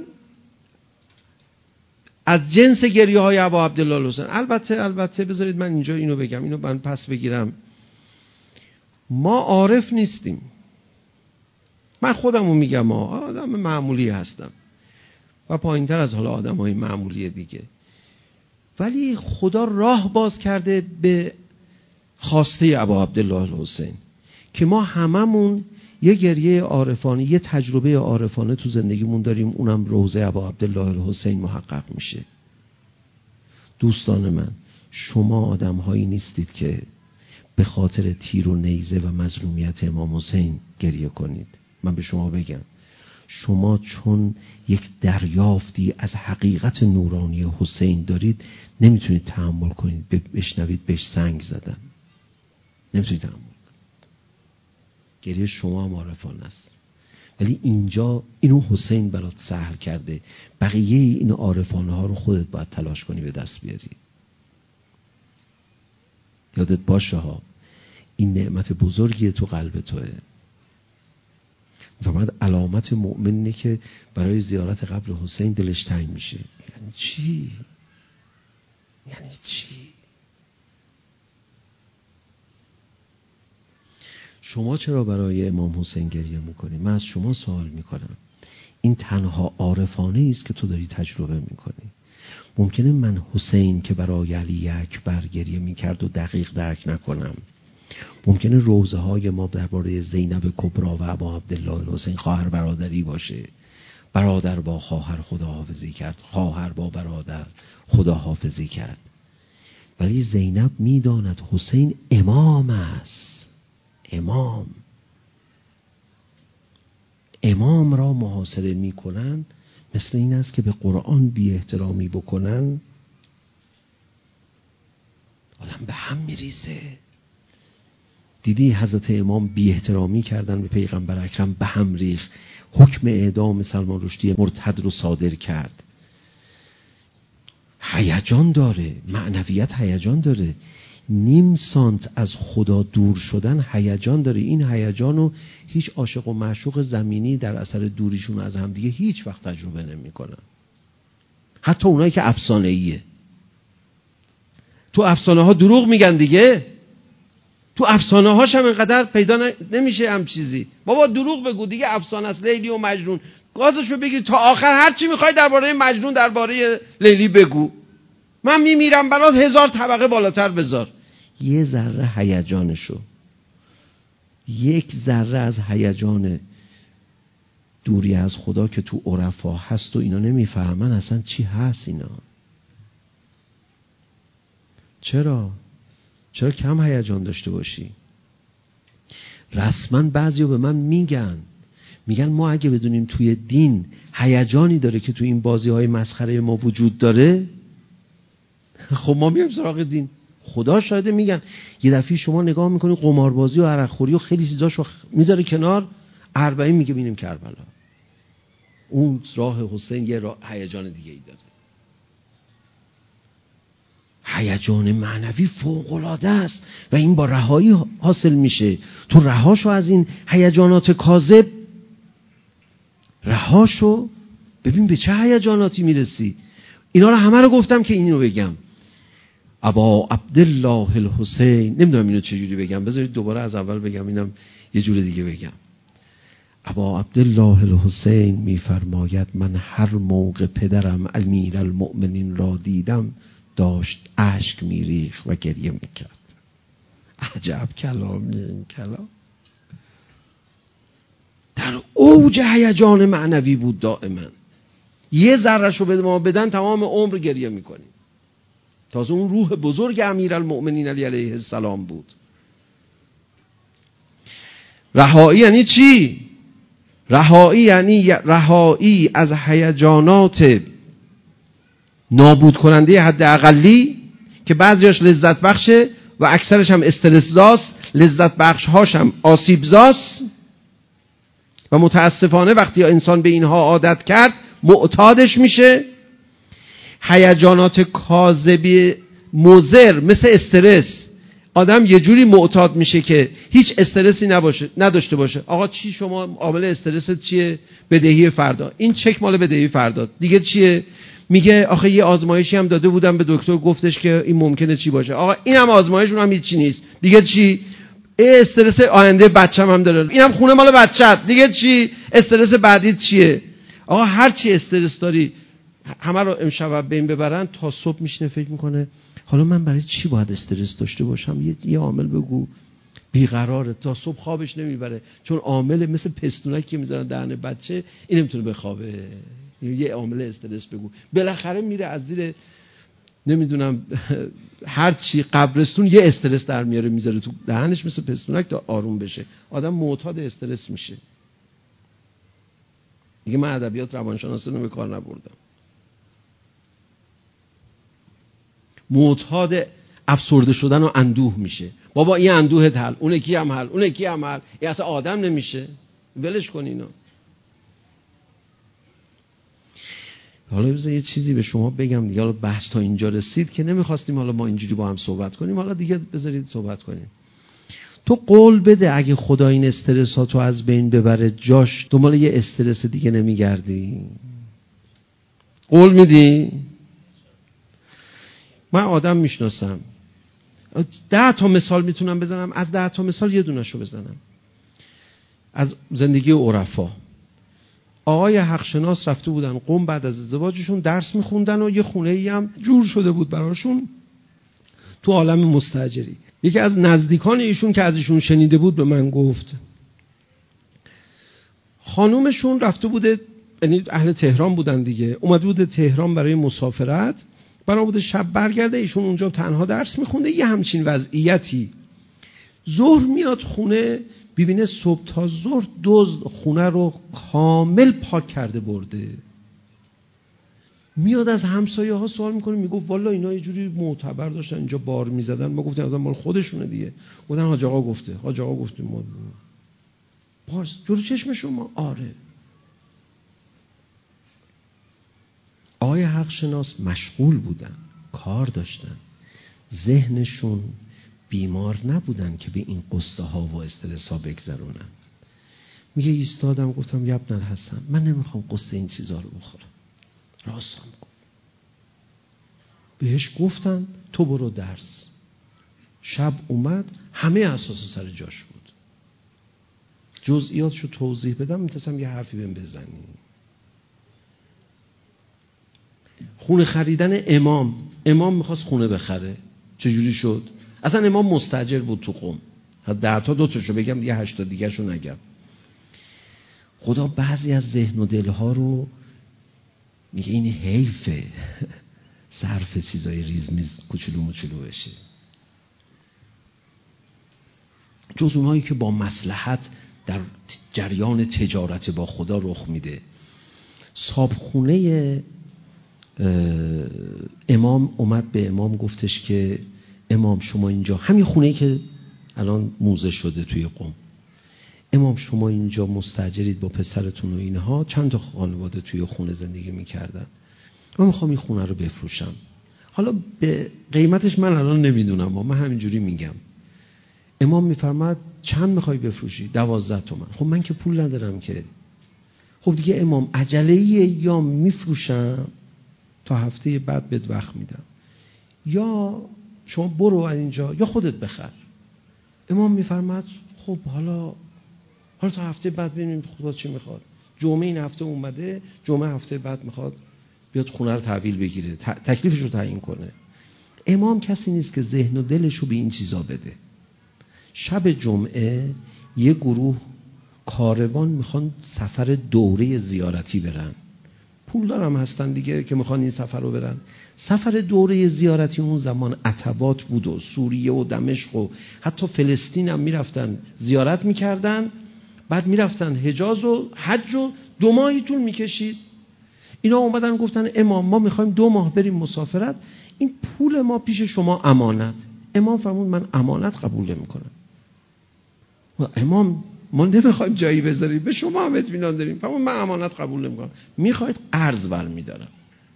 از جنس گریه های ابا عبدالله الحسین. البته بذارید من اینجا اینو بگم، اینو من پس بگیرم. ما عارف نیستیم. من خودمو میگم آدم معمولی هستم و پایینتر از حالا آدم های معمولی دیگه، ولی خدا راه باز کرده به خواسته ابا عبدالله الحسین که ما هممون یه گریه عارفانه، یه تجربه عارفانه تو زندگیمون داریم، اونم روضه ابا عبدالله الحسین محقق میشه. دوستان من، شما آدم هایی نیستید که به خاطر تیر و نیزه و مظلومیت امام حسین گریه کنید. من به شما بگم شما چون یک دریافتی از حقیقت نورانی حسین دارید نمیتونید تحمل کنید بشنوید بهش سنگ زدن. نمیتونید تحمل کنید. گریه شما هم عارفانه است، ولی اینجا اینو حسین برات سهل کرده. بقیه این عارفانه ها رو خودت باید تلاش کنی به دست بیاری. یادت باشه این نعمت بزرگیه تو قلب توه. فرمود علامت مؤمنه که برای زیارت قبر حسین دلش تنگ میشه. یعنی چی؟ یعنی چی؟ شما چرا برای امام حسین گریه میکنی؟ من از شما سوال میکنم. این تنها عارفانه است که تو داری تجربه میکنی. ممکنه من حسین که برای علی اکبر گریه میکرد و دقیق درک نکنم. ممکنه روزه های ما درباره زینب کبری و ابا عبدالله الحسین خواهر برادری باشه. برادر با خواهر خداحافظی کرد، خواهر با برادر خداحافظی کرد. ولی زینب میداند حسین امام است. امام را محاصره میکنن، مثل این است که به قرآن بی احترامی بکنن آدم به هم میریزه. دیدی حضرت امام بی احترامی کردن به پیغمبر اکرم، به هم ریخت، حکم اعدام سلمان رشدی مرتد رو صادر کرد. هیجان داره، معنویت هیجان داره. نیم سانت از خدا دور شدن هیجان داره. این هیجان رو هیچ عاشق و معشوق زمینی در اثر دوریشون از هم دیگه هیچ وقت تجربه نمی کنن. حتی اونایی که افسانه‌ایه. تو افسانه ها دروغ میگن دیگه. تو افسانه هاش هم اینقدر پیدا نمیشه هم چیزی. بابا دروغ بگو دیگه، افسانه است. لیلی و مجنون گازشو بگیر تا آخر، هر چی میخوای درباره مجنون درباره لیلی بگو، من میمیرم برات 1000 طبقه بالاتر بذار. یه ذره هیجانشو، یک ذره از هیجان دوری از خدا که تو عرفا هست و اینا نمیفهمن اصلا چی هست اینا. چرا کم هیجان داشته باشی؟ رسما بعضیا به من میگن ما اگه بدونیم توی دین هیجانی داره که توی این بازی‌های مسخره ما وجود داره، خب ما میایم سراغ دین. خدا شاهده. میگن یه دفعه شما نگاه میکنی قماربازی و عرقخوری و خیلی چیزاشو میذاره کنار، 40 میگه ببینیم کربلا. اون راه حسین یه راه هیجان دیگه ای داره. هیجان معنوی فوق‌العاده است و این با رهایی حاصل میشه. تو رهاشو از این هیجانات کاذب، رهاشو ببین به چه هیجاناتی میرسی. اینا رو همه رو گفتم که اینو بگم. ابا عبدالله الحسین، نمیدونم اینو چجوری بگم، بذارید دوباره از اول بگم، اینم یه جور دیگه بگم. ابا عبدالله الحسین میفرماید من هر موقع پدرم امیرالمؤمنین را دیدم داشت اشک میریخت و گریه میکرد. عجب کلامی این کلام. در اوج هیجان معنوی بود دائما. یه ذره‌شو به ما بدن تمام عمر گریه میکنیم. تازه اون روح بزرگ امیرالمؤمنین علی علیه السلام بود. رهایی یعنی چی؟ رهایی یعنی رهایی از هیجانات نابود کننده حد اقلی که بعضیاش لذت بخشه و اکثرش هم استرس‌زاست، لذت بخش هاش هم آسیب‌زاست و متاسفانه وقتی انسان به اینها عادت کرد معتادش میشه. هیجانات کاذبی مضر مثل استرس، آدم یه جوری معتاد میشه که هیچ استرسی نداشته باشه. آقا چی شما عامل استرست چیه؟ بدهی فردا. این چک مال بدهی فردا. دیگه چیه؟ میگه آخه یه آزمایشی هم داده بودم به دکتر گفتش که این ممکنه چی باشه. آقا اینم آزمایش، اونم هیچی نیست. دیگه چی؟ استرس آینده بچه‌م هم داره. اینم خونه مال بچه‌ت. دیگه چی؟ استرس بعدی چیه؟ آقا هر چی استرس داری همه رو امشب بین ببرن، تا صبح میشینه فکر میکنه حالا من برای چی باید استرس داشته باشم؟ یه عامل بگو. بیقراره تا صبح خوابش نمیبره، چون عامل مثل پستونک که میذارن دهن بچه این نمیتونه بخوابه. یه عامل استرس بگو. بالاخره میره از زیر نمیدونم هر چی قبرستون یه استرس در میاره میذاره تو دهنش مثل پستونک تا آروم بشه. آدم معتاد استرس میشه. دیگه من ادبیات روانشناسی رو به کار نبردم. معتاد افسرده شدن و اندوه میشه. بابا این اندوهت حل، اون یکی هم حل، اون یکی هم حل. این اصلا آدم نمیشه. ولش کن اینا. حالا بذار یه چیزی به شما بگم دیگه. حالا بحث تا اینجا رسید که نمیخواستیم حالا ما اینجوری با هم صحبت کنیم. حالا دیگه بذارید صحبت کنیم. تو قول بده اگه خدا این استرساتو از بین ببره، جاش دنبال یه استرس دیگه نمیگردی؟ قول میدی؟ من آدم میشناسم 10 تا مثال میتونم بزنم، از 10 تا مثال یه دونه‌شو بزنم از زندگی عرفا. آقای حقشناس رفته بودن قم، بعد از ازدواجشون درس میخوندن و یه خونه‌ای هم جور شده بود براشون تو عالم مستاجری. یکی از نزدیکان ایشون که از ایشون شنیده بود به من گفت خانومشون رفته بوده یعنی اهل تهران بودن دیگه، اومده بود تهران برای مسافرت، برای بود شب برگرده، ایشون اونجا تنها درس میخونده، یه همچین وضعیتی. ظهر میاد خونه، ببینه صبح تا ظهر دزد خونه رو کامل پاک کرده برده. میاد از همسایه ها سوال میکنه، میگه والا اینا یه جوری معتبر داشتن اینجا بار میزدن. ما گفتیم آدم مال خودشونه دیگه. گفتن حاج آقا گفته. حاج آقا گفته ما باز جلو چشم شما. آره. آقای حق شناس مشغول بودن، کار داشتن، ذهنشون بیمار نبودن که به این قصه ها و استرس ها بگذرونن. میگه ایستادم گفتم یا ابن الحسن، من نمیخوام قصه این چیزا رو بخورم. راستم گفت. بهش گفتن تو برو درس. شب اومد، همه اساس سر جاش بود. جزئیاتشو توضیح بدم، میتونستم یه حرفی بهم بزنی. خونه خریدن امام میخواست خونه بخره. چجوری شد؟ اصلا امام مستاجر بود تو قم. 10 تا 2 تاشو بگم دیگه 8 تا دیگه شو نگم. خدا بعضی از ذهن و دلها رو میگه این حیفه صرف چیزای ریزمیز کوچولو موچولو بشه. جز اونهایی که با مصلحت در جریان تجارت با خدا رخ میده. صابخونه امام اومد به امام گفتش که امام شما اینجا، همین خونه‌ای که الان موزه شده توی قم، امام شما اینجا مستاجرید با پسرتون و اینها، چند تا خانواده توی خونه زندگی میکردن، من میخوام این خونه رو بفروشم. حالا به قیمتش من الان نمیدونم، من همینجوری میگم. امام میفرماد چند میخوای بفروشی؟ 12 تومن. خب من که پول ندارم که. خب دیگه امام عجله‌ای، یا میفروشم تا هفته بعد بهت وقت میدم، یا شما برو از اینجا یا خودت بخر. امام میفرماد خب حالا تا هفته بعد ببینیم خدا چی میخواد. جمعه این هفته اومده، جمعه هفته بعد میخواد بیاد خونه رو تحویل بگیره، تکلیفش رو تعیین کنه. امام کسی نیست که ذهن و دلش رو به این چیزا بده. شب جمعه یه گروه کاروان میخوان سفر دوره زیارتی برن، پول دارم هستن دیگه که میخوان این سفر رو برن. سفر دوره زیارتی اون زمان عتبات بود و سوریه و دمشق و حتی فلسطین هم میرفتن زیارت میکردن، بعد میرفتن حجاز و حج و 2 ماهی طول میکشید. اینا اومدن گفتن امام ما میخوایم 2 ماه بریم مسافرت، این پول ما پیش شما امانت. امام فرمود من امانت قبول نمیکنم. امام ما نمیخوایم جایی بذاریم، به شما هم اطمینان داریم. فرمود من امانت قبول نمیکنم، میخواید قرض برمیدارم.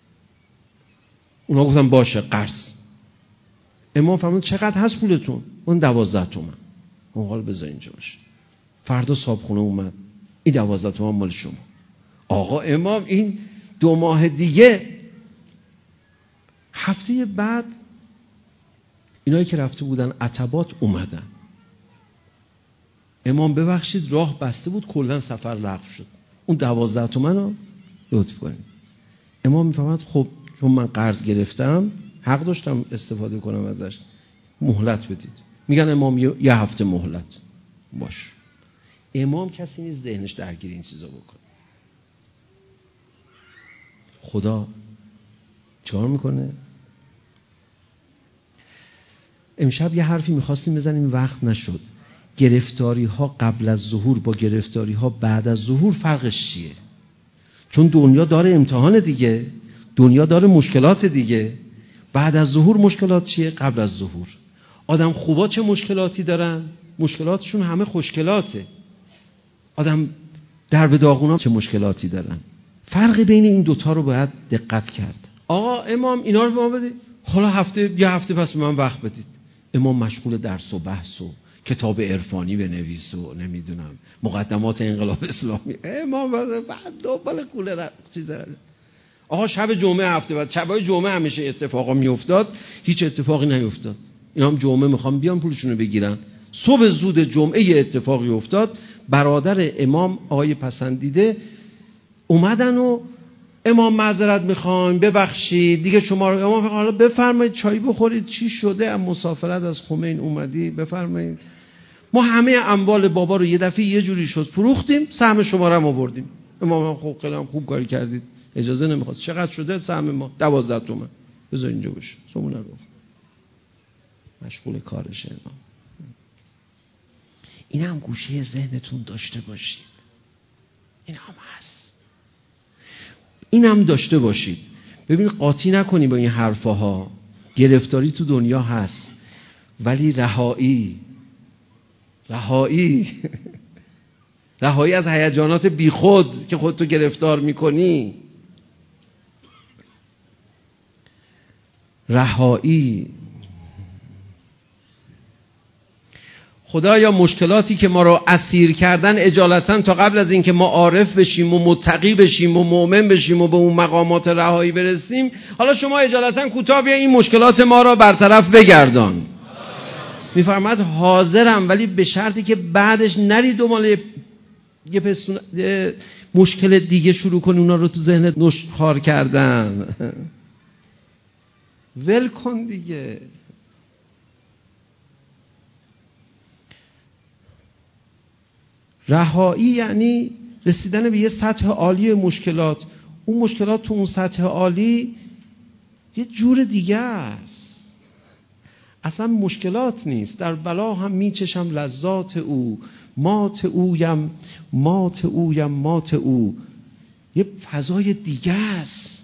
اونا گفتن باشه قرض. امام فرمود چقدر هست پولتون؟ اون 12 تومن. اون حال بذار اینجا باشه. فردا صابخونه اومد، این 12 تومن مال شما. آقا امام این 2 ماه دیگه، هفته بعد اینایی که رفته بودن عتبات اومدن. امام ببخشید راه بسته بود، کلا سفر لغو شد. اون 12 تومن رو لطف کنید. امام میفهمد خب چون من قرض گرفتم حق داشتم استفاده کنم ازش، مهلت بدید. میگن امام یه هفته مهلت باش. امام کسی نیست ذهنش درگیر این چیزا بکنه. خدا چیکار میکنه؟ امشب یه حرفی میخواستیم بزنیم وقت نشد. گرفتاری ها قبل از ظهور با گرفتاری ها بعد از ظهور فرقش چیه؟ چون دنیا داره امتحان دیگه، دنیا داره مشکلات دیگه. بعد از ظهور مشکلات چیه؟ قبل از ظهور. آدم خوبا چه مشکلاتی دارن؟ مشکلاتشون همه خوشکلاته. آدم در به داغونا چه مشکلاتی دارن؟ فرق بین این دوتا رو باید دقت کرد. آقا امام اینا رو به ما بدید، حالا یه هفته پس به من وقت بدید. امام مشغول درس و بحث و کتاب عرفانی بنویس و نمیدونم مقدمات انقلاب اسلامی. امام بعد دنبال کوله چیزا. آقا شب جمعه هفته بعد، شبای جمعه همیشه اتفاقا میافتاد، هیچ اتفاقی نیفتاد. اینا هم جمعه میخوام بیان پولشونو بگیرن. صبح زود جمعه یه اتفاقی افتاد، برادر امام آقای پسندیده اومدن و امام معذرت میخوایم ببخشید دیگه شما رو. امام حالا بفرمایید چای بخورید، چی شده از مسافرت از خمین اومدی بفرمایید. ما همه اموال بابا رو یه دفعه یه جوری شد فروختیم، سهم شما رو هم آوردیم. امام خب خیلی هم خوب کاری کردید، اجازه نمیخواد. چقدر شده سهم ما؟ 12 تومن. بذار اینجا باشه، سمونه رو مشغول کارشه. این هم گوشه ذهنتون داشته باشید. این هم هست، این هم داشته باشید. ببین قاطی نکنی با این حرفاها. گرفتاری تو دنیا هست، ولی رهایی از هیجانات بیخود که خودتو گرفتار میکنی. رهایی. خدایا مشکلاتی که ما رو اسیر کردن اجالتا تا قبل از اینکه ما عارف بشیم و متقی بشیم و مؤمن بشیم و به اون مقامات رهایی برسیم، حالا شما اجالتا کوتاه بیا این مشکلات ما رو برطرف بگردان. میفرماد حاضرم، ولی به شرطی که بعدش نری دنبال یه مشکل دیگه شروع کنی اونا رو تو ذهنت نشخوار کردن. ول کن دیگه. رهایی یعنی رسیدن به یه سطح عالی مشکلات. اون مشکلات تو اون سطح عالی یه جور دیگه است، اصلا مشکلات نیست. در بلا هم میچشم لذات او، مات اویم مات اویم مات او. یه فضای دیگه است.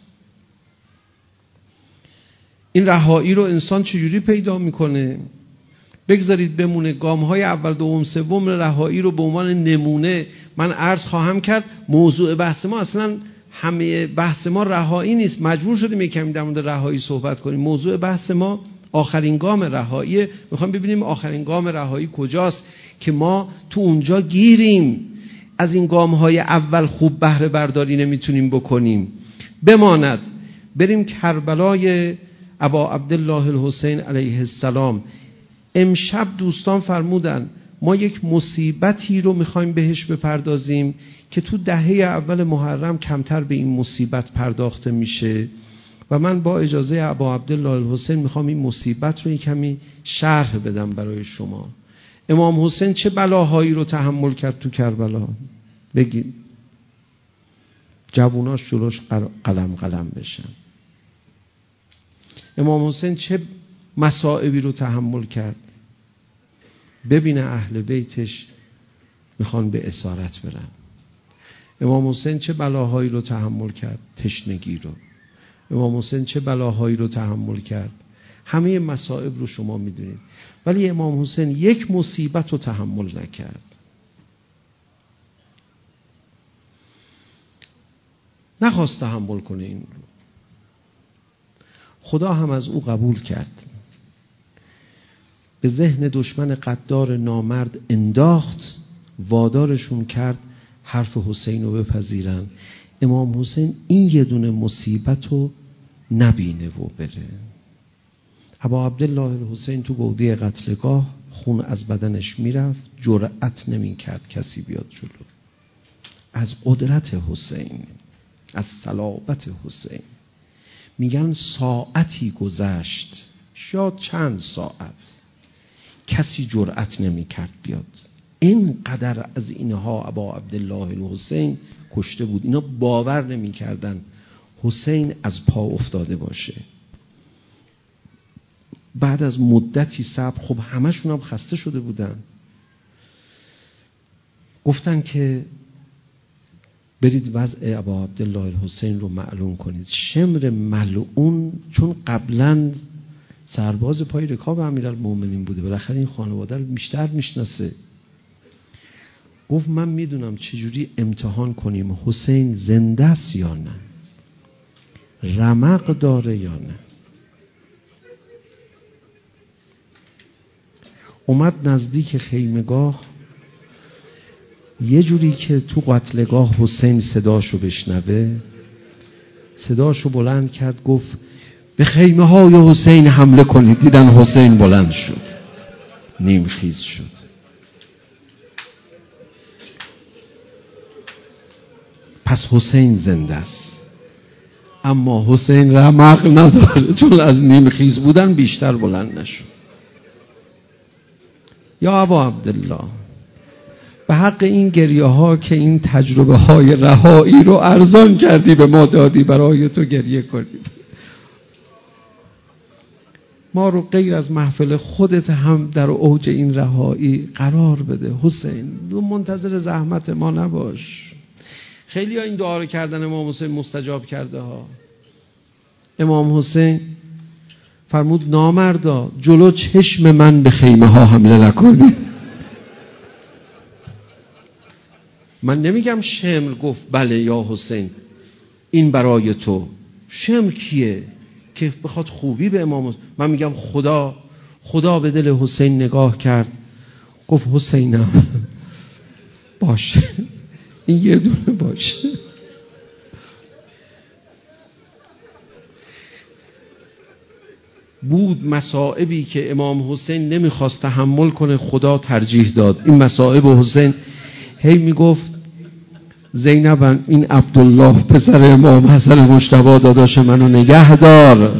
این رهایی رو انسان چجوری پیدا میکنه؟ بگذارید بمونه. گام‌های اول دوم سوم رهایی رو به عنوان نمونه من عرض خواهم کرد. موضوع بحث ما اصلا همه بحث ما رهایی نیست، مجبور شدیم یکم در مورد رهایی صحبت کنیم. موضوع بحث ما آخرین گام رهایی. میخوام ببینیم آخرین گام رهایی کجاست که ما تو اونجا گیریم. از این گام‌های اول خوب بهره برداری نمیتونیم بکنیم. بماند بریم کربلای ابا عبدالله الحسین علیه السلام. امشب دوستان فرمودن ما یک مصیبتی رو میخوایم بهش بپردازیم که تو دهه اول محرم کمتر به این مصیبت پرداخته میشه و من با اجازه ابا عبدالله الحسین میخوام این مصیبت رو کمی شرح بدم برای شما. امام حسین چه بلاهایی رو تحمل کرد تو کربلا؟ بگید. جووناش جلوش قلم بشن. امام حسین چه مصائبی رو تحمل کرد؟ ببینه اهل بیتش میخوان به اسارت برن. امام حسین چه بلاهایی رو تحمل کرد؟ تشنگی رو. امام حسین چه بلاهایی رو تحمل کرد؟ همه مصائب رو شما میدونید، ولی امام حسین یک مصیبت رو تحمل نکرد. نخواست تحمل کنه این رو. خدا هم از او قبول کرد. به ذهن دشمن قدار نامرد انداخت، وادارشون کرد حرف حسین رو بپذیرن. امام حسین این یه دونه مصیبت رو نبینه و بره. ابا عبدالله الحسین تو گودی قتلگاه خون از بدنش میرفت، جرأت نمی کرد کسی بیاد جلو. از قدرت حسین، از صلابت حسین. میگن ساعتی گذشت، شاید چند ساعت، کسی جرأت نمی کرد بیاد. اینقدر از اینها ابا عبدالله الحسین کشته بود. اینا باور نمی کردن حسین از پا افتاده باشه. بعد از مدتی صبر، خب همشون هم خسته شده بودن، گفتن که برید وضع ابا عبدالله الحسین رو معلوم کنید. شمر ملعون، چون قبلا سرباز پای رکاب امیرالمومنین بوده، بالاخره این خانواده رو بیشتر میشناسه، گفت من میدونم چجوری امتحان کنیم حسین زنده است یا نه، رمق داره یا نه. اومد نزدیک خیمگاه، یه جوری که تو قتلگاه حسین صداشو بشنوه، صداشو بلند کرد، گفت به خیمه های حسین حمله کنید. دیدن حسین بلند شد، نیمخیز شد. پس حسین زنده است، اما حسین رمق نداره، چون از نیمخیز بودن بیشتر بلند نشد. یا ابا عبدالله، به حق این گریه ها که این تجربه های رهایی رو ارزان کردی به ما دادی برای تو گریه کنیم. ما رو غیر از محفل خودت هم در اوج این رهایی قرار بده حسین. منتظر زحمت ما نباش. خیلی ها این دعا رو کردن امام حسین مستجاب کرده ها. امام حسین فرمود نامردا جلو چشم من به خیمه ها حمله نکنی. من نمیگم شمر گفت بله یا حسین این برای تو. شمر کیه که بخواد خوبی به امام حسین؟ من میگم خدا به دل حسین نگاه کرد گفت حسینم باشه این یه دونه باشه. بود مصائبی که امام حسین نمیخواست تحمل کنه خدا ترجیح داد. این مصائب حسین هی میگفت زینب این عبدالله پسر امام حسن مجتبی داداش منو نگه دار.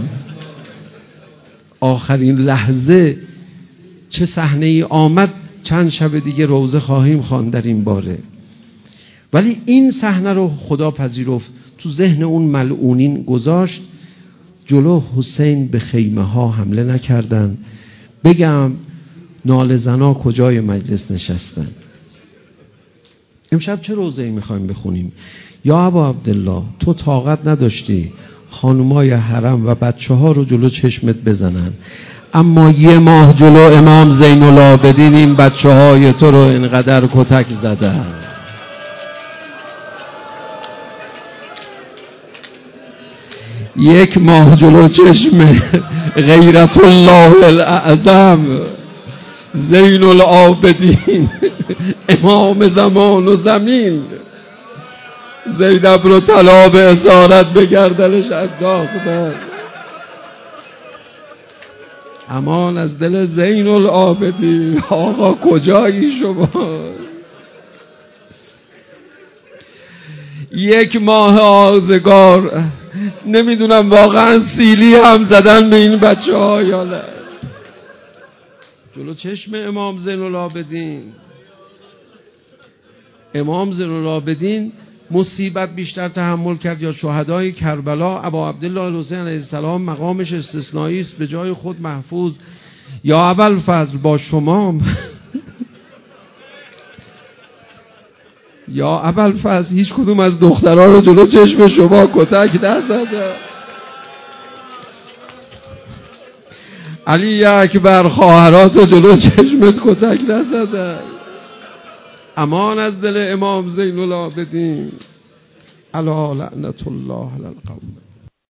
آخرین لحظه چه صحنه ای آمد. چند شب دیگه روزه خواهیم خواند در این باره. ولی این صحنه رو خدا پذیرفت، تو ذهن اون ملعونین گذاشت. جلو حسین به خیمه ها حمله نکردن. بگم ناله زنا کجای مجلس نشستن؟ امشب چه روزه‌ای میخوایم بخونیم؟ یا ابا عبدالله تو طاقت نداشتی خانمای حرم و بچه ها رو جلو چشمت بزنن، اما یه ماه جلو امام زین العابدین این بچه های تو رو اینقدر کتک زدن. یک ماه جلو چشم غیرت الله الاعظم زین العابدین امام زمان و زمین زینب رو طلا به اسارت به گردنش انداختن. امان از دل زین العابدین. آقا کجایی شما؟ یک ماه آزگار نمیدونم واقعا سیلی هم زدن به این بچه ها یا نه. جلو چشم امام زین العابدین. امام زین العابدین مصیبت بیشتر تحمل کرد یا شهدای کربلا؟ ابا عبدالله الحسین علیه السلام مقامش استثنایی است، به جای خود محفوظ. یا ابوالفضل با شما یا ابوالفضل هیچ کدوم از دخترها رو جلو چشم شما کتک نزدن. علی اکبر خواهرات جلو چشمت کتک نزدن. امان از دل امام زین العابدین. الا لعنت الله علی القوم.